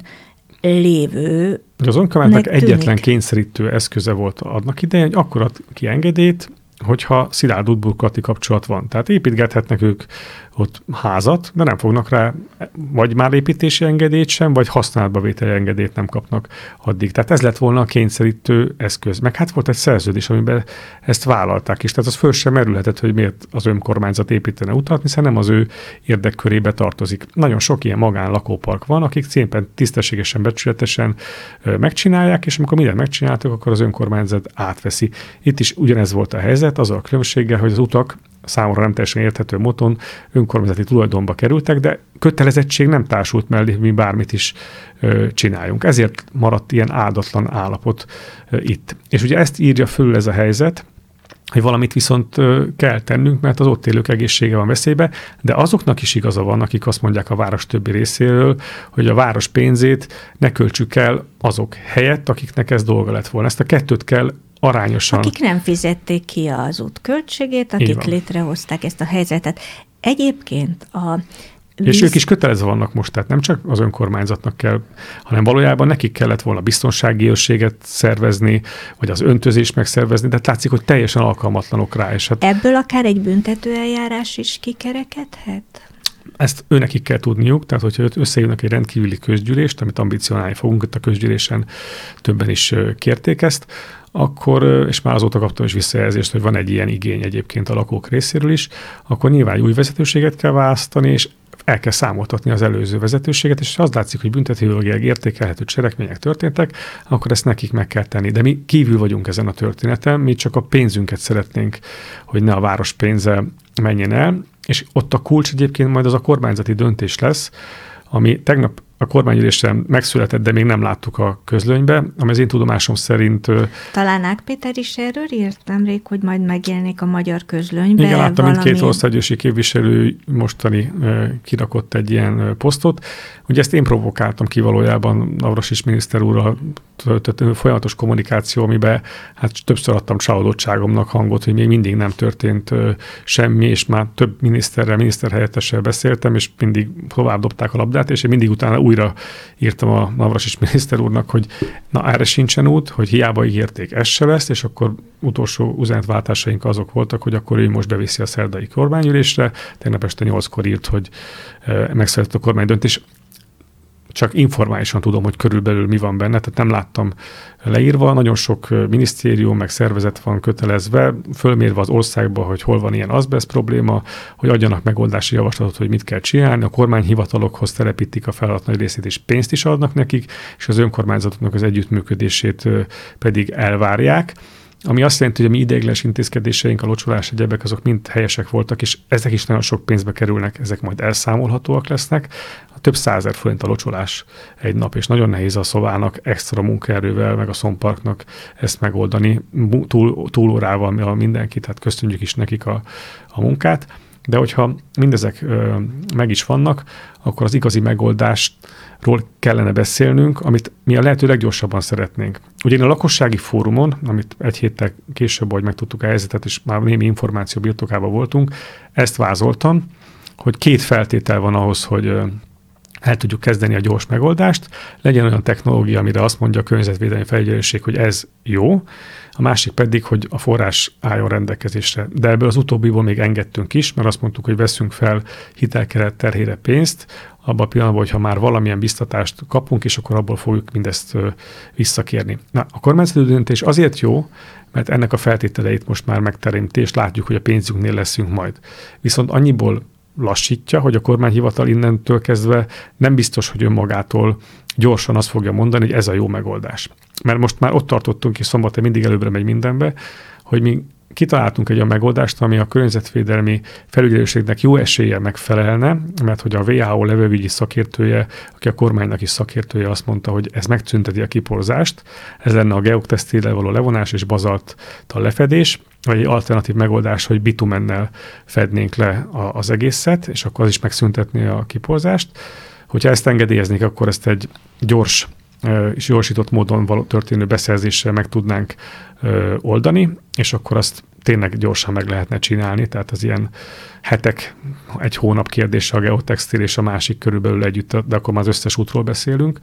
lévő... Az önkormányzatnak egyetlen kényszerítő eszköze volt adnak idején, hogy akkor ad ki engedélyt, hogyha szilárd útburkolati kapcsolat van. Tehát építgethetnek ők ott házat, de nem fognak rá vagy már építési engedélyt sem, vagy használatba vételi engedélyt nem kapnak addig. Tehát ez lett volna a kényszerítő eszköz. Meg hát volt egy szerződés, amiben ezt vállalták is. Tehát az föl sem merülhetett, hogy miért az önkormányzat építene utat, hiszen nem az ő érdekkörébe tartozik. Nagyon sok ilyen magánlakópark van, akik szépen tisztességesen, becsületesen megcsinálják, és amikor mindent megcsináltak, akkor az önkormányzat átveszi. Itt is ugyanez volt a helyzet, az a különbséggel, hogy az utak számomra nem teljesen érthető módon önkormányzati tulajdonba kerültek, de kötelezettség nem társult mellé, mi bármit is ö, csináljunk. Ezért maradt ilyen áldatlan állapot ö, itt. És ugye ezt írja fölül ez a helyzet, hogy valamit viszont ö, kell tennünk, mert az ott élők egészsége van veszélybe, de azoknak is igaza van, akik azt mondják a város többi részéről, hogy a város pénzét ne költsük el azok helyett, akiknek ez dolga lett volna. Ezt a kettőt kell arányosan. Akik nem fizették ki az út költségét, akik létrehozták ezt a helyzetet. Egyébként a víz... És ők is kötelezve vannak most, tehát nem csak az önkormányzatnak kell, hanem valójában nekik kellett volna biztonsági őrséget szervezni, vagy az öntözést megszervezni, de látszik, hogy teljesen alkalmatlanok rá. És hát ebből akár egy büntetőeljárás is kikerekedhet? Ezt őnekik kell tudniuk, tehát hogyha összejönnek egy rendkívüli közgyűlést, amit ambicionálni fogunk, itt a közgyűlésen többen is kérték ezt, akkor, és már azóta kaptam is visszajelzést, hogy van egy ilyen igény egyébként a lakók részéről is, akkor nyilván új vezetőséget kell választani, és el kell számoltatni az előző vezetőséget, és az látszik, hogy büntetőjogilag értékelhető cselekmények történtek, akkor ezt nekik meg kell tenni. De mi kívül vagyunk ezen a történeten, mi csak a pénzünket szeretnénk, hogy ne a város pénze menjen el, és ott a kulcs egyébként majd az a kormányzati döntés lesz, ami tegnap a kormányülésen megszületett, de még nem láttuk a közlönybe, ami az én tudomásom szerint... Talán Ág Péter is erről írt nemrég, hogy majd megjelenik a magyar közlönybe. Igen, láttam, valami... mindkét országgyűlési képviselő mostani uh, kirakott egy ilyen uh, posztot. Ugye ezt én provokáltam ki valójában Navracsics miniszter úrral töltött folyamatos kommunikáció, amiben hát többször adtam csalódottságomnak hangot, hogy még mindig nem történt uh, semmi, és már több miniszterrel, miniszterhelyettessel beszéltem, és mindig tovább dobták a labdát, és én mindig utána újra írtam a Navracsics miniszter úrnak, hogy na erre sincsen út, hogy hiába ígérték, ez se lesz, és akkor utolsó üzenetváltásaink azok voltak, hogy akkor ő most beviszi a szerdai kormányülésre. Tegnap este nyolckor írt, hogy e, megszületett a kormánydöntés. Csak informálisan tudom, hogy körülbelül mi van benne, tehát nem láttam leírva. Nagyon sok minisztérium, meg szervezet van kötelezve, fölmérve az országba, hogy hol van ilyen azbest probléma, hogy adjanak megoldási javaslatot, hogy mit kell csinálni. A kormányhivatalokhoz telepítik a feladat nagy részét, és pénzt is adnak nekik, és az önkormányzatoknak az együttműködését pedig elvárják. Ami azt jelenti, hogy a mi ideiglenes intézkedéseink, a locsolás, egyebek, azok mind helyesek voltak, és ezek is nagyon sok pénzbe kerülnek, ezek majd elszámolhatóak lesznek. Több százezer forint a locsolás egy nap, és nagyon nehéz a szobának extra munkaerővel, meg a szomparknak ezt megoldani, túl, túlórával mindenki, tehát köszönjük is nekik a, a munkát. De hogyha mindezek ö, meg is vannak, akkor az igazi megoldástról kellene beszélnünk, amit mi a lehető leggyorsabban szeretnénk. Ugye én a lakossági fórumon, amit egy héttel később, hogy megtudtuk a helyzetet, és már némi információ birtokában voltunk, ezt vázoltam, hogy két feltétel van ahhoz, hogy ö, el tudjuk kezdeni a gyors megoldást, legyen olyan technológia, amire azt mondja a környezetvédelmi felügyelőség, hogy ez jó, a másik pedig, hogy a forrás álljon rendelkezésre. De ebből az utóbbiból még engedtünk is, mert azt mondtuk, hogy veszünk fel hitelkeret terhére pénzt, abban a pillanatban, hogyha már valamilyen biztatást kapunk, és akkor abból fogjuk mindezt visszakérni. Na, a kormányzati döntés azért jó, mert ennek a feltételeit most már megteremti, és látjuk, hogy a pénzünknél leszünk majd. Viszont annyiból lassítja, hogy a kormányhivatal innentől kezdve nem biztos, hogy önmagától gyorsan azt fogja mondani, hogy ez a jó megoldás. Mert most már ott tartottunk, és szombaton mindig előbbre megy mindenbe, hogy mi kitaláltunk egy olyan megoldást, ami a környezetvédelmi felügyelőségnek jó eséllyel megfelelne, mert hogy a vé há o levegőügyi szakértője, aki a kormánynak is szakértője, azt mondta, hogy ez megszünteti a kiporzást, ez lenne a geotextillel való levonás és bazalttal lefedés, vagy egy alternatív megoldás, hogy bitumennel fednénk le az egészet, és akkor az is megszüntetné a kiporzást. Hogyha ezt engedélyeznék, akkor ezt egy gyors és gyorsított módon való történő beszerzéssel meg tudnánk ö, oldani, és akkor azt tényleg gyorsan meg lehetne csinálni, tehát az ilyen hetek, egy hónap kérdése a geotextil és a másik körülbelül együtt, de akkor már az összes útról beszélünk.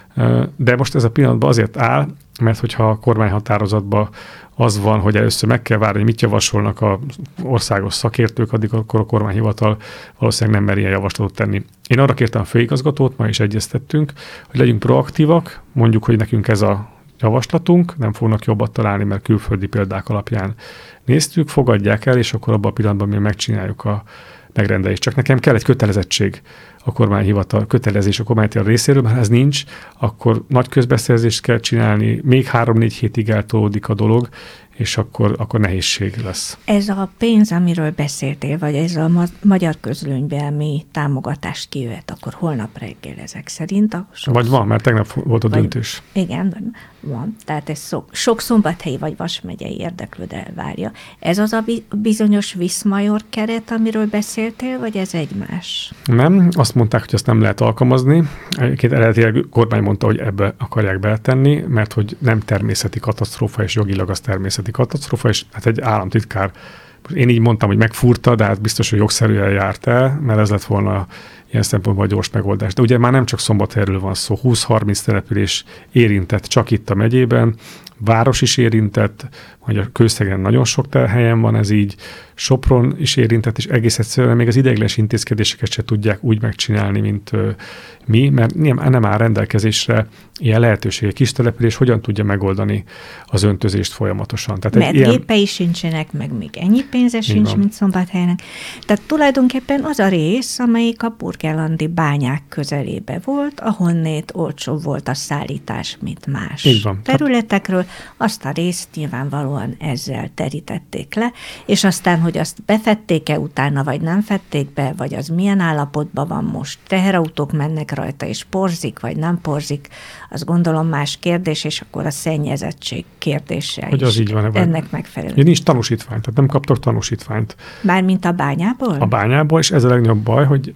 De most ez a pillanatban azért áll, mert hogyha a kormányhatározatban az van, hogy először meg kell várni, hogy mit javasolnak az országos szakértők, addig akkor a kormányhivatal valószínűleg nem mer ilyen javaslatot tenni. Én arra kértem a főigazgatót, ma is egyeztettünk, hogy legyünk proaktívak, mondjuk, hogy nekünk ez a javaslatunk, nem fognak jobbat találni, mert külföldi példák alapján néztük, fogadják el, és akkor abban a pillanatban mi megcsináljuk a megrendelést. Csak nekem kell egy kötelezettség a kormányhivatal, kötelezés a kormányhivatal részéről, mert ha ez nincs, akkor nagy közbeszerzést kell csinálni, még három-négy hétig eltolódik a dolog, és akkor, akkor nehézség lesz. Ez a pénz, amiről beszéltél, vagy ez a ma- magyar közlönyvelmi támogatást kijöhet, akkor holnap reggel ezek szerint. A sok vagy van, mert tegnap volt a vagy, döntés. Igen, van. Tehát ez sok, sok szombathelyi vagy Vas megyei érdeklődő elvárja. Ez az a bizonyos Viszmajor keret, amiről beszéltél, vagy ez egymás? Nem, azt mondták, hogy ezt nem lehet alkalmazni. Egyébként eredetileg kormány mondta, hogy ebbe akarják beletenni, mert hogy nem természeti katasztrófa, és jogilag az természeti katasztrófa, és hát egy államtitkár, én így mondtam, hogy megfúrta, de hát biztos, hogy jogszerűen járt el, mert ez lett volna ilyen szempontból gyors megoldás. De ugye már nem csak Szombathelyről van szó, húsz-harminc település érintett csak itt a megyében, város is érintett, vagy a Kőszegen nagyon sok helyen van ez így, Sopron is érintett, és egész egyszerűen még az ideiglenes intézkedéseket se tudják úgy megcsinálni, mint ö, mi, mert nem, nem áll rendelkezésre ilyen lehetőség. A kis település hogyan tudja megoldani az öntözést folyamatosan. Tehát mert ilyen... gépei sincsenek, meg még ennyi pénze sincs, van. mint Szombathelynek. Tehát tulajdonképpen az a rész, amelyik a burgenlandi bányák közelébe volt, ahonnét olcsóbb volt a szállítás, mint más Így van. területekről. Azt a részt nyilvánvalóan ezzel terítették le, és aztán, hogy azt befették-e utána, vagy nem fették be, vagy az milyen állapotban van most, teherautók mennek rajta, és porzik, vagy nem porzik, az gondolom más kérdés, és akkor a szennyezettség kérdése hogy is az így van, ennek megfelelő. Ja, nincs tanúsítvány, tehát nem kaptak tanúsítványt. Mármint a bányából? A bányából, és ez a legnagyobb baj, hogy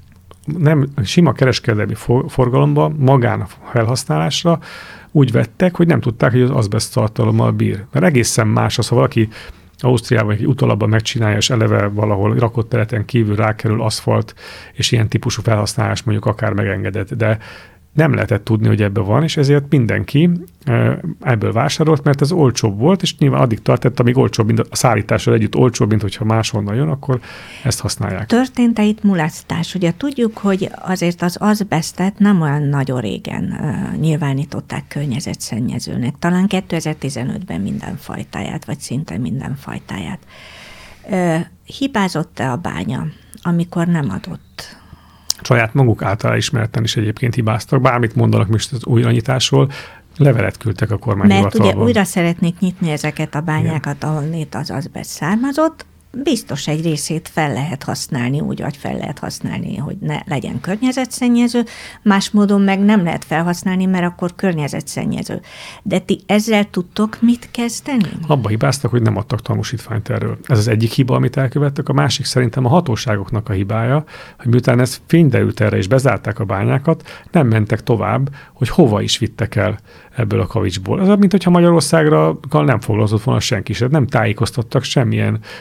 nem sima kereskedelmi forgalomban, magán felhasználásra úgy vettek, hogy nem tudták, hogy az azbeszt tartalommal bír. Mert egészen más az, ha valaki Ausztriában egy utalabban megcsinálja, és eleve valahol rakott területen kívül rákerül aszfalt, és ilyen típusú felhasználás mondjuk akár megengedett, de nem lehetett tudni, hogy ebben van, és ezért mindenki ebből vásárolt, mert ez olcsóbb volt, és nyilván addig tartott, amíg olcsóbb, mint a szállítással együtt olcsóbb, mint hogyha máshonnan jön, akkor ezt használják. Történt-e itt mulasztás? Ugye tudjuk, hogy azért az azbesztet nem olyan nagyon régen uh, nyilvánították környezetszennyezőnek. Talán kétezer-tizenötben minden fajtáját, vagy szinte minden fajtáját. Uh, hibázott-e a bánya, amikor nem adott? Saját maguk által ismerten is egyébként hibáztak. Bármit mondanak most az újranyitásról, levelet küldtek a kormányhivatalban. Mert ugye újra szeretnék nyitni ezeket a bányákat, ahol nét az azbeszt származott, biztos egy részét fel lehet használni, úgy, vagy fel lehet használni, hogy ne legyen környezetszennyező, más módon meg nem lehet felhasználni, mert akkor környezetszennyező. De ti ezzel tudtok mit kezdeni? Abba hibáztak, hogy nem adtak tanúsítványt erről. Ez az egyik hiba, amit elkövettek, a másik szerintem a hatóságoknak a hibája, hogy miután ez fényderült erre és bezárták a bányákat, nem mentek tovább, hogy hova is vittek el ebből a kavicsból. Az, mint hogyha Magyarországra nem foglalkozott volna senki sem, nem tájékoztattak semmilyen forgalmat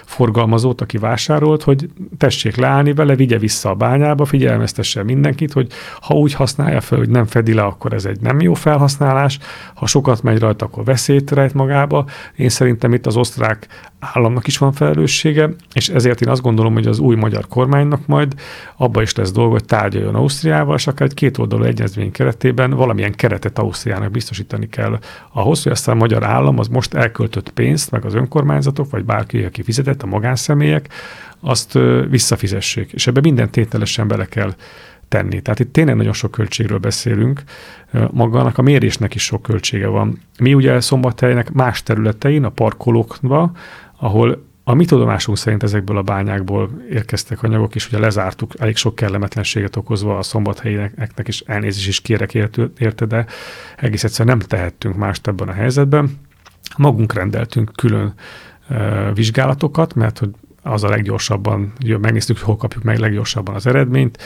forgalmazót, aki vásárolt, hogy tessék leállni vele, vigye vissza a bányába, figyelmeztesse mindenkit, hogy ha úgy használja fel, hogy nem fedi le, akkor ez egy nem jó felhasználás, ha sokat megy rajta, akkor veszélyt rejt magába. Én szerintem itt az osztrák államnak is van felelőssége, és ezért én azt gondolom, hogy az új magyar kormánynak majd abba is lesz dolga, hogy tárgyaljon Ausztriával, és akár egy kétoldalú egyezmény keretében valamilyen keretet Ausztriának biztosítani kell ahhoz, hogy aztán a magyar állam az most elköltött pénzt, meg az önkormányzatok, vagy bárki, aki fizetett, a magánszemélyek, azt visszafizessék. És ebbe minden tételesen bele kell tenni. Tehát itt tényleg nagyon sok költségről beszélünk, magának a mérésnek is sok költsége van. Mi ugye Szombathelynek más területein, a parkolókban, ahol a mi tudomásunk szerint ezekből a bányákból érkeztek anyagok, és ugye lezártuk, elég sok kellemetlenséget okozva a szombathelyeknek, és elnézést is kérek érte, de egész egyszerűen nem tehettünk mást ebben a helyzetben. Magunk rendeltünk külön uh, vizsgálatokat, mert hogy az a leggyorsabban, megnéztük, hogy hol kapjuk meg leggyorsabban az eredményt,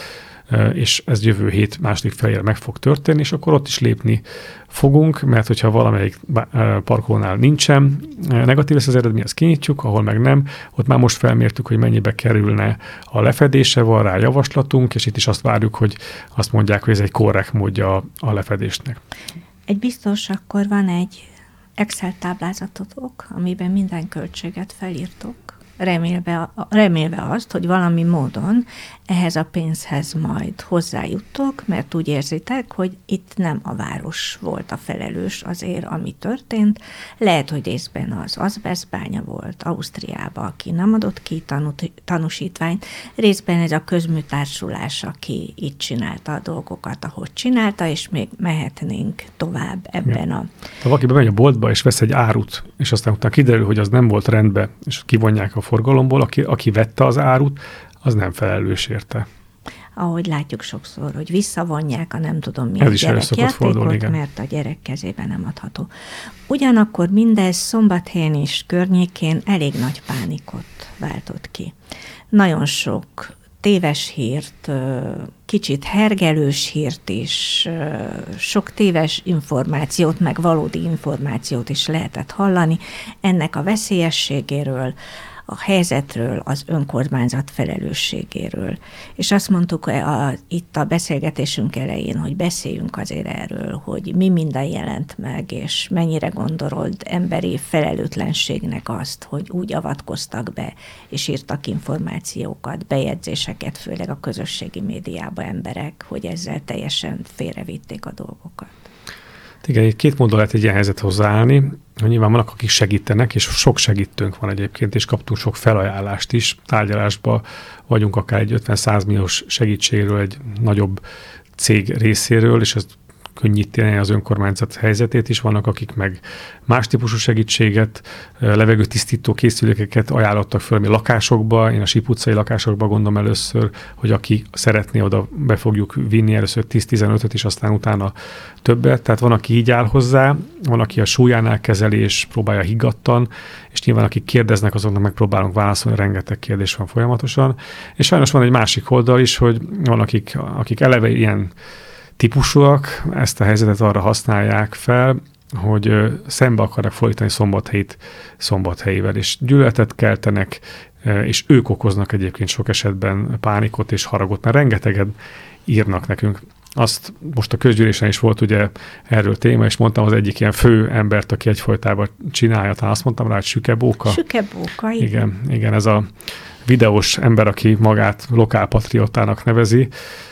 és ez jövő hét második felére meg fog történni, és akkor ott is lépni fogunk, mert hogyha valamelyik parkolónál nincsen negatív lesz az eredmény, azt kinyitjuk, ahol meg nem, ott már most felmértük, hogy mennyibe kerülne a lefedése, van rá javaslatunk, és itt is azt várjuk, hogy azt mondják, hogy ez egy korrekt módja a lefedésnek. Egy biztos, akkor van egy Excel táblázatotok, amiben minden költséget felírtok, remélve, remélve azt, hogy valami módon ehhez a pénzhez majd hozzájuttok, mert úgy érzitek, hogy itt nem a város volt a felelős azért, ami történt. Lehet, hogy részben az azbesztbánya volt Ausztriában, aki nem adott ki tanú- tanúsítványt, részben ez a közműtársulás, aki itt csinálta a dolgokat, ahogy csinálta, és még mehetnénk tovább ebben ja. a... Ha valaki bemegy a boltba, és vesz egy árut, és aztán utána kiderül, hogy az nem volt rendben, és kivonják a forgalomból, aki, aki vette az árut, az nem felelős érte. Ahogy látjuk sokszor, hogy visszavonják a nem tudom milyen Ez is gyerekjátékot, mert a gyerek kezében nem adható. Ugyanakkor mindez Szombathelyen és környékén elég nagy pánikot váltott ki. Nagyon sok téves hírt, kicsit hergelős hírt is, sok téves információt, meg valódi információt is lehetett hallani ennek a veszélyességéről, a helyzetről, az önkormányzat felelősségéről. És azt mondtuk a, itt a beszélgetésünk elején, hogy beszéljünk azért erről, hogy mi minden jelent meg, és mennyire gondolod emberi felelőtlenségnek azt, hogy úgy avatkoztak be, és írtak információkat, bejegyzéseket, főleg a közösségi médiába emberek, hogy ezzel teljesen félrevitték a dolgokat. Igen, két módon lehet egy ilyen helyzethez hozzáállni, hogy nyilván vannak, akik segítenek, és sok segítőnk van egyébként, és kaptunk sok felajánlást is. Tárgyalásba vagyunk akár egy ötven-száz milliós segítségről egy nagyobb cég részéről, és ez könnyíteni az önkormányzat helyzetét is. Vannak, akik meg más típusú segítséget, levegőtisztító készülékeket ajánlottak föl mi lakásokba. Én a Síp utcai lakásokba gondolom először, hogy aki szeretné, oda be fogjuk vinni először tíz-tizenötöt, és aztán utána többet. Tehát van, aki így áll hozzá, van, aki a súlyánál kezeli, és próbálja higgadtan, és nyilván akik kérdeznek, azoknak megpróbálunk válaszolni, rengeteg kérdés van folyamatosan. És sajnos van egy másik oldal is, hogy van, akik, akik eleve ilyen típusúak, ezt a helyzetet arra használják fel, hogy szembe akarnak fordítani Szombathelyit Szombathelyével, és gyűlöletet keltenek, és ők okoznak egyébként sok esetben pánikot és haragot, mert rengetegen írnak nekünk. Azt most a közgyűlésen is volt ugye erről téma, és mondtam az egyik ilyen fő embert, aki egyfolytában csinálja, talán azt mondtam rá, hogy Sükebóka. Sükebóka, igen. igen. Igen, ez a videós ember, aki magát lokálpatriótának nevezi.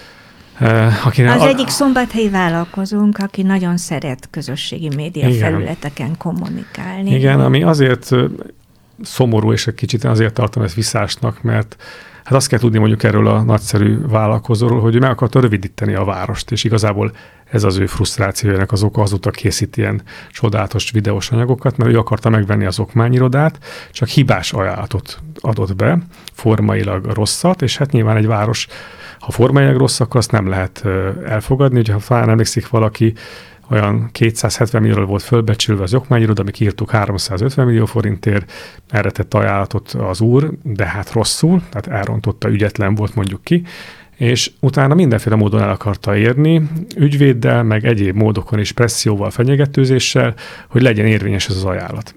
Uh, az a... egyik szombathelyi vállalkozónk, aki nagyon szeret közösségi média igen. felületeken kommunikálni. Igen, ami azért szomorú, és egy kicsit azért tartom ezt visszásnak, mert hát azt kell tudni mondjuk erről a nagyszerű vállalkozóról, hogy ő meg akarta rövidíteni a várost, és igazából ez az ő frusztrációjának az oka, azóta készít ilyen csodálatos videós anyagokat, mert ő akarta megvenni az okmányirodát, csak hibás ajánlatot adott be, formailag rosszat, és hát nyilván egy város, ha formailag rossz, akkor azt nem lehet elfogadni. Hogyha talán emlékszik valaki, olyan kétszázhetven millióról volt fölbecsülve az okmányiroda, amik írtuk háromszázötven millió forintért, erre tett ajánlatot az úr, de hát rosszul, tehát elrontotta, ügyetlen volt mondjuk ki, és utána mindenféle módon el akarta érni, ügyvéddel, meg egyéb módokon is presszióval, fenyegetőzéssel, hogy legyen érvényes ez az ajánlat. És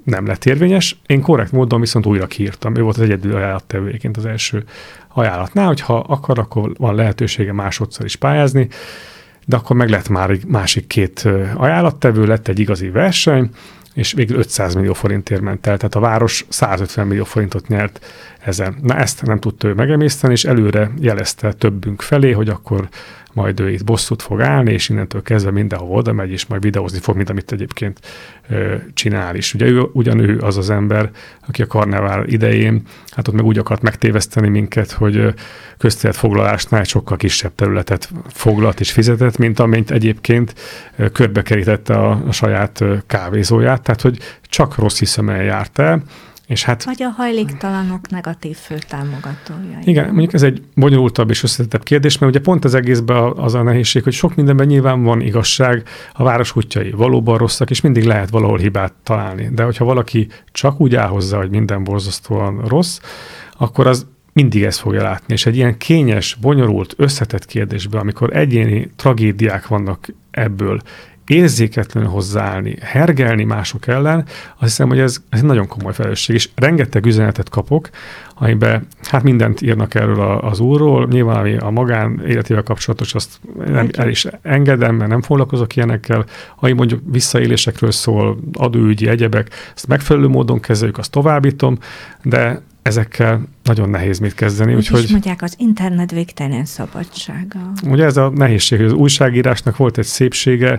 nem lett érvényes. Én korrekt módon viszont újra kiírtam. Ő volt az egyedül ajánlattevőként az első ajánlatnál, hogyha akar, akkor van lehetősége másodszor is pályázni, de akkor meg lett már egy másik két ajánlattevő, lett egy igazi verseny, és végül ötszáz millió forintért ment el, tehát a város százötven millió forintot nyert ezen. Na ezt nem tudta ő megemészteni, és előre jelezte többünk felé, hogy akkor majd ő itt bosszút fog állni, és innentől kezdve mindenhol oda megy, és majd videózni fog, mint amit egyébként ö, csinál is. Ugye ő, ugyan ő az az ember, aki a karnevál idején, hát ott meg úgy akart megtéveszteni minket, hogy közterületfoglalásnál egy sokkal kisebb területet foglalt és fizetett, mint amint egyébként ö, körbekerítette a, a saját ö, kávézóját, tehát hogy csak rossz hiszemel járt el. És hát, vagy a hajléktalanok negatív főtámogatója. Igen, mondjuk ez egy bonyolultabb és összetettebb kérdés, mert ugye pont az egészben az a nehézség, hogy sok mindenben nyilván van igazság, a város útjai valóban rosszak, és mindig lehet valahol hibát találni. De hogyha valaki csak úgy áll hozzá, hogy minden borzasztóan rossz, akkor az mindig ezt fogja látni. És egy ilyen kényes, bonyolult, összetett kérdésben, amikor egyéni tragédiák vannak ebből, érzéketlenül hozzáállni, hergelni mások ellen, azt hiszem, hogy ez, ez nagyon komoly felelősség, és rengeteg üzenetet kapok, amiben hát mindent írnak erről a, az úrról, nyilván ami a magán életével kapcsolatos, azt nem, el is engedem, mert nem foglalkozok ilyenekkel, ami mondjuk visszaélésekről szól, adóügyi, egyebek, ezt megfelelő módon kezeljük, azt továbbítom, de ezekkel nagyon nehéz mit kezdeni. Úgy úgyhogy, is mondják, az internet végtelen szabadsága. Ugye ez a nehézség, hogy az újságírásnak volt egy szépsége,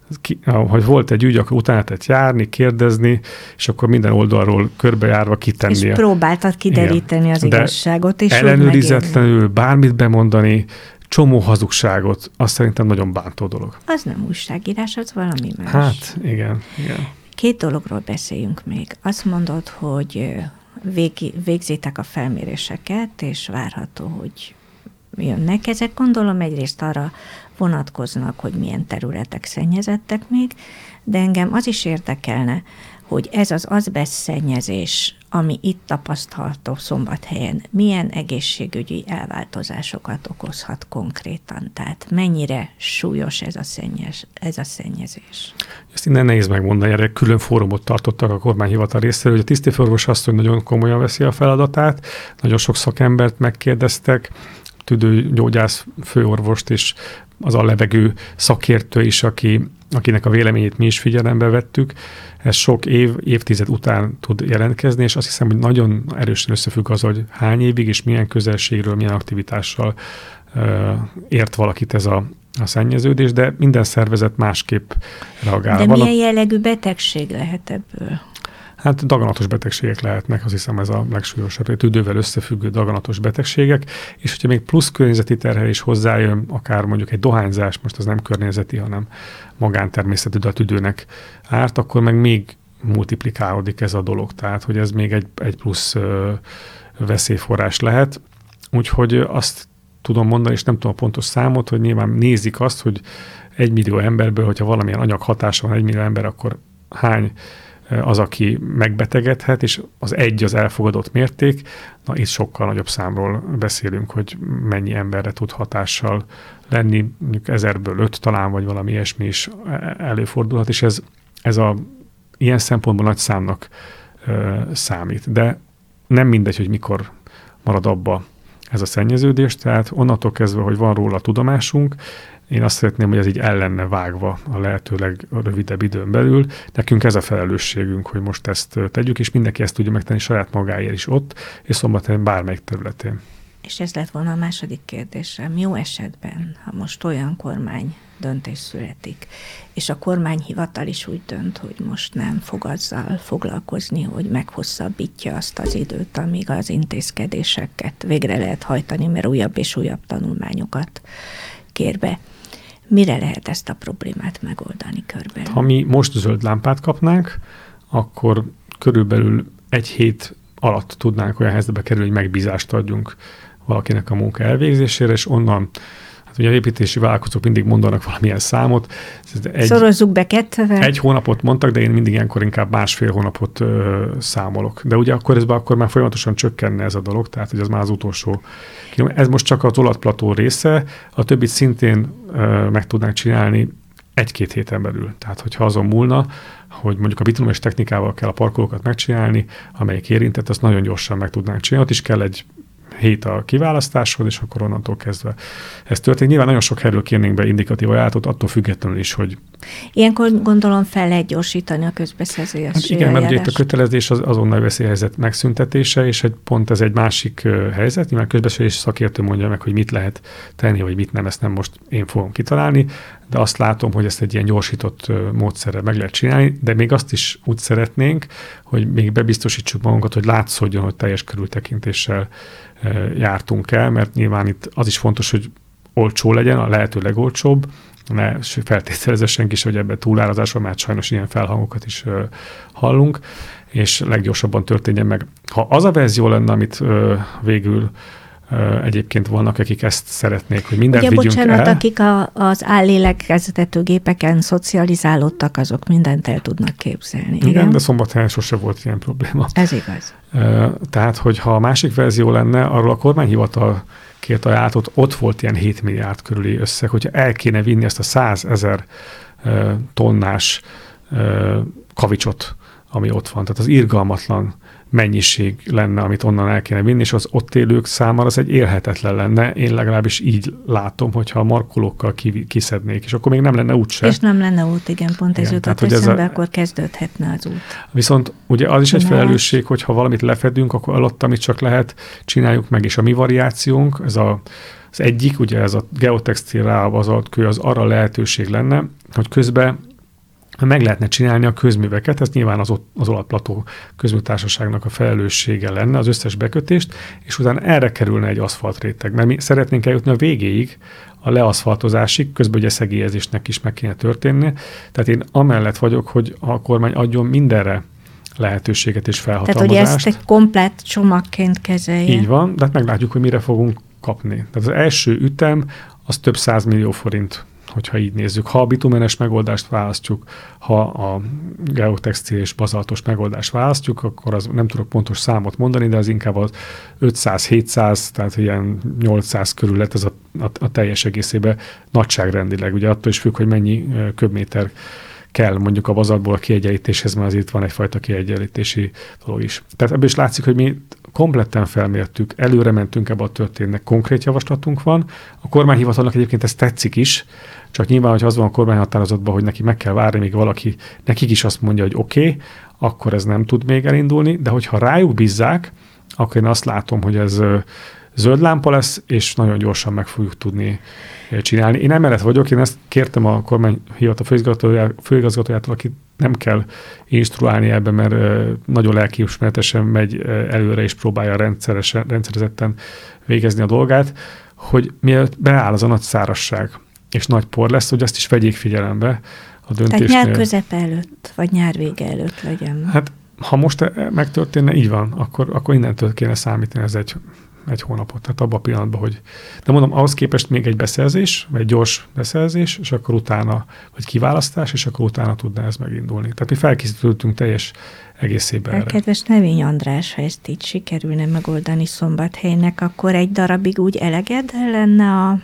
hogy volt egy ügy, akkor utána lehetett járni, kérdezni, és akkor minden oldalról körbejárva kitenni. És próbáltad kideríteni igen. az De igazságot, és ellenőrizetlenül bármit bemondani, csomó hazugságot, azt szerintem nagyon bántó dolog. Az nem újságírás, az valami más. Hát, igen, igen. Két dologról beszéljünk még. Azt mondod, hogy vég, végzitek a felméréseket, és várható, hogy jönnek. Ezek gondolom egyrészt arra vonatkoznak, hogy milyen területek szennyezettek még, de engem az is érdekelne, hogy ez az azbeszt szennyezés, ami itt tapasztalható Szombathelyen, milyen egészségügyi elváltozásokat okozhat konkrétan? Tehát mennyire súlyos ez a, szennyez, ez a szennyezés? Ezt innen nehéz megmondani, erre külön fórumot tartottak a kormányhivatal részéről, hogy a tisztifőorvos asszony nagyon komolyan veszi a feladatát, nagyon sok szakembert megkérdeztek, tüdőgyógyász főorvost és az a levegő szakértő is, aki, akinek a véleményét mi is figyelembe vettük. Ez sok év, évtized után tud jelentkezni, és azt hiszem, hogy nagyon erősen összefügg az, hogy hány évig és milyen közelségről, milyen aktivitással uh, ért valakit ez a, a szennyeződés, de minden szervezet másképp reagál. De milyen jellegű betegség lehet ebből? Hát daganatos betegségek lehetnek, azt hiszem ez a legsúlyosabb, tüdővel összefüggő daganatos betegségek, és hogyha még plusz környezeti terhelés hozzájön, akár mondjuk egy dohányzás, most az nem környezeti, hanem magántermészetű, de a tüdőnek árt, akkor meg még multiplikálódik ez a dolog, tehát hogy ez még egy, egy plusz ö, veszélyforrás lehet. Úgyhogy azt tudom mondani, és nem tudom a pontos számot, hogy nyilván nézik azt, hogy egy millió emberből, hogyha valamilyen anyag hatása van egy millió ember, akkor hány az, aki megbetegedhet, és az egy az elfogadott mérték, na itt sokkal nagyobb számról beszélünk, hogy mennyi emberre tud hatással lenni, mondjuk ezerből öt talán, vagy valami ilyesmi is előfordulhat, és ez, ez a ilyen szempontból nagy számnak ö, számít. De nem mindegy, hogy mikor marad abba ez a szennyeződés, tehát onnantól kezdve, hogy van róla tudomásunk, én azt szeretném, hogy ez így el lenne vágva a lehetőleg rövidebb időn belül. Nekünk ez a felelősségünk, hogy most ezt tegyük, és mindenki ezt tudja megtenni saját magáért is ott, és Szombathelyen bármelyik területén. És ez lett volna a második kérdésem. Jó esetben, ha most olyan kormány döntés születik, és a kormányhivatal is úgy dönt, hogy most nem fog azzal foglalkozni, hogy meghosszabbítja azt az időt, amíg az intézkedéseket végre lehet hajtani, mert újabb és újabb tanulmányokat kér be. Mire lehet ezt a problémát megoldani körben? Ha mi most zöld lámpát kapnánk, akkor körülbelül egy hét alatt tudnánk olyan helyzetbe kerülni, hogy megbízást adjunk valakinek a munka elvégzésére, és onnan, hát ugye a építési vállalkozók mindig mondanak valamilyen számot. Egy, Szorozzuk be kettővel. Egy hónapot mondtak, de én mindig ilyenkor inkább másfél hónapot ö, számolok. De ugye akkor ez akkor már folyamatosan csökkenne ez a dolog, tehát hogy az már az utolsó. Ez most csak az olatplató része, a többit szintén ö, meg tudnánk csinálni egy-két héten belül. Tehát, hogyha azon múlna, hogy mondjuk a bitumenes technikával kell a parkolókat megcsinálni, amelyik érintett, azt nagyon gyorsan meg tudnánk csinálni. Ott is kell egy hét a kiválasztáshoz, és akkor onnantól kezdve ez történik. Nyilván nagyon sok helyről kérnénk be indikatív ajánlatot, attól függetlenül is, hogy... Ilyenkor gondolom fel lehet gyorsítani a közbeszerzési hát igen, mert ugye itt a kötelezés az azonnal veszélyhelyzet megszüntetése, és egy, pont ez egy másik uh, helyzet. Nyilván közbeszerzési szakértő mondja meg, hogy mit lehet tenni, vagy mit nem, ezt nem most én fogom kitalálni, de azt látom, hogy ezt egy ilyen gyorsított uh, módszerrel meg lehet csinálni, de még azt is úgy szeretnénk, hogy még bebiztosítsuk magunkat, hogy látszódjon, hogy teljes körültekintéssel uh, jártunk el, mert nyilván itt az is fontos, hogy olcsó legyen, a lehető legolcsóbb, ne feltételezze senki is, hogy ebben túlárazás van, mert sajnos ilyen felhangokat is uh, hallunk, és leggyorsabban történjen meg. Ha az a verzió lenne, amit uh, végül uh, egyébként vannak, akik ezt szeretnék, hogy mindent ugye, vigyünk bocsánat, el. akik a, az állélegeztető gépeken szocializálódtak, azok mindent el tudnak képzelni. Igen, igen? de Szombathelyen sose volt ilyen probléma. Ez igaz. Uh, tehát, hogyha a másik verzió lenne, arról a kormányhivatal két ajánlatot, ott volt ilyen hét milliárd körüli összeg, hogyha el kéne vinni ezt a százezer uh, tonnás uh, kavicsot, ami ott van. Tehát az irgalmatlan mennyiség lenne, amit onnan el kéne vinni, és az ott élők számára az egy élhetetlen lenne. Én legalábbis így látom, hogyha a markolókkal kiszednék, és akkor még nem lenne út se. És nem lenne út, igen, pont ez jutott eszembe, a... akkor kezdődhetne az út. Viszont ugye az is egy felelősség, hogy ha valamit lefedünk, akkor alatt, amit csak lehet, csináljuk meg, és a mi variációnk, ez a, az egyik, ugye ez a geotextil rábazalt az arra lehetőség lenne, hogy közben meg lehetne csinálni a közműveket, ez nyilván az, az Olatplató közműtársaságnak a felelőssége lenne, az összes bekötést, és utána erre kerülne egy aszfaltréteg, mert mi szeretnénk eljutni a végéig, a leaszfaltozásig, közben ugye szegélyezésnek is meg kéne történni. Tehát én amellett vagyok, hogy a kormány adjon mindenre lehetőséget és felhatalmazást. Tehát, hogy ezt egy komplett csomagként kezelje. Így van, de hát meglátjuk, hogy mire fogunk kapni. Tehát az első ütem az több százmillió forint, hogyha így nézzük. Ha a bitumenes megoldást választjuk, ha a geotextil és bazaltos megoldást választjuk, akkor az nem tudok pontos számot mondani, de az inkább az ötszáz-hétszáz, tehát ilyen nyolcszáz körül lett ez a, a, a teljes egészében nagyságrendileg. Ugye attól is függ, hogy mennyi köbméter kell mondjuk a bazaltból a kiegyenlítéshez, mert azért van egyfajta kiegyenlítési dolog is. Tehát ebből is látszik, hogy mi kompletten felmértük, előre mentünk ebbe a történetnek, konkrét javaslatunk van. A kormányhivatalnak egyébként ez tetszik is, csak nyilván, hogy az van a kormányhatározatban, hogy neki meg kell várni, még valaki, nekik is azt mondja, hogy oké, okay, akkor ez nem tud még elindulni, de hogyha rájuk bízzák, akkor én azt látom, hogy ez zöld lámpa lesz, és nagyon gyorsan meg fogjuk tudni csinálni. Én emellett vagyok, én ezt kértem a kormányhivatal főigazgatójától, aki nem kell instruálni ebben, mert nagyon lelkiismeretesen megy előre, és próbálja rendszeresen, rendszerezetten végezni a dolgát, hogy mielőtt beáll az a nagy szárazság, és nagy por lesz, hogy ezt is vegyék figyelembe a döntésnél. Tehát nyár közepe előtt, vagy nyár vége előtt legyen. Hát, ha most megtörténne, így van, akkor, akkor innentől kéne számítani, ez egy egy hónapot, tehát abban a pillanatban, hogy... De mondom, ahhoz képest még egy beszerzés, vagy egy gyors beszerzés, és akkor utána, vagy kiválasztás, és akkor utána tudná ez megindulni. Tehát mi felkészültünk teljes egészében erre. Kedves Növény András, ha ezt így sikerülne megoldani Szombathelynek, akkor egy darabig úgy eleged lenne a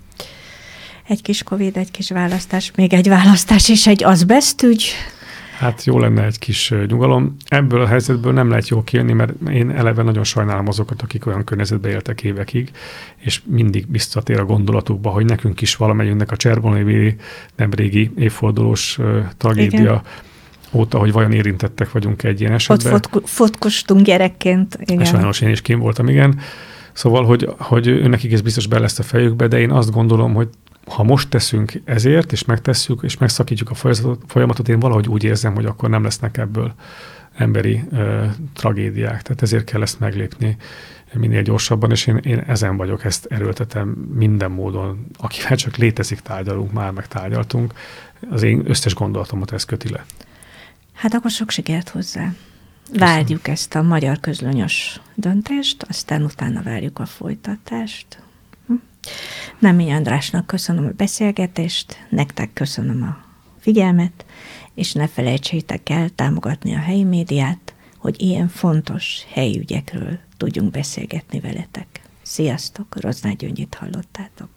egy kis Covid, egy kis választás, még egy választás és egy azbesztügy. Hát jó lenne egy kis nyugalom. Ebből a helyzetből nem lehet jól kijönni, mert én eleve nagyon sajnálom azokat, akik olyan környezetben éltek évekig, és mindig visszatér a gondolatukba, hogy nekünk is valamelyünknek a Csernobyli nemrégi évfordulós uh, tragédia igen. óta, hogy vajon érintettek vagyunk egy ilyen esetben. Ott fot- fotkoztunk gyerekként. Igen. És sajnos én is kim voltam, igen. Szóval, hogy, hogy őnekik ez biztos be lesz a fejükbe, de én azt gondolom, hogy ha most teszünk ezért, és megtesszük, és megszakítjuk a folyamatot, én valahogy úgy érzem, hogy akkor nem lesznek ebből emberi ö, tragédiák. Tehát ezért kell ezt meglépni minél gyorsabban, és én, én ezen vagyok, ezt erőltetem minden módon. Akivel csak létezik, tárgyalunk, már meg tárgyaltunk. Az én összes gondolatomat ez köti le. Hát akkor sok sikert hozzá. Várjuk Köszönöm. Ezt a magyar közlönyös döntést, aztán utána várjuk a folytatást. Hm? Növény Andrásnak köszönöm a beszélgetést, nektek köszönöm a figyelmet, és ne felejtsétek el támogatni a helyi médiát, hogy ilyen fontos helyi ügyekről tudjunk beszélgetni veletek. Sziasztok, Rozsnáth Gyöngyit hallottátok.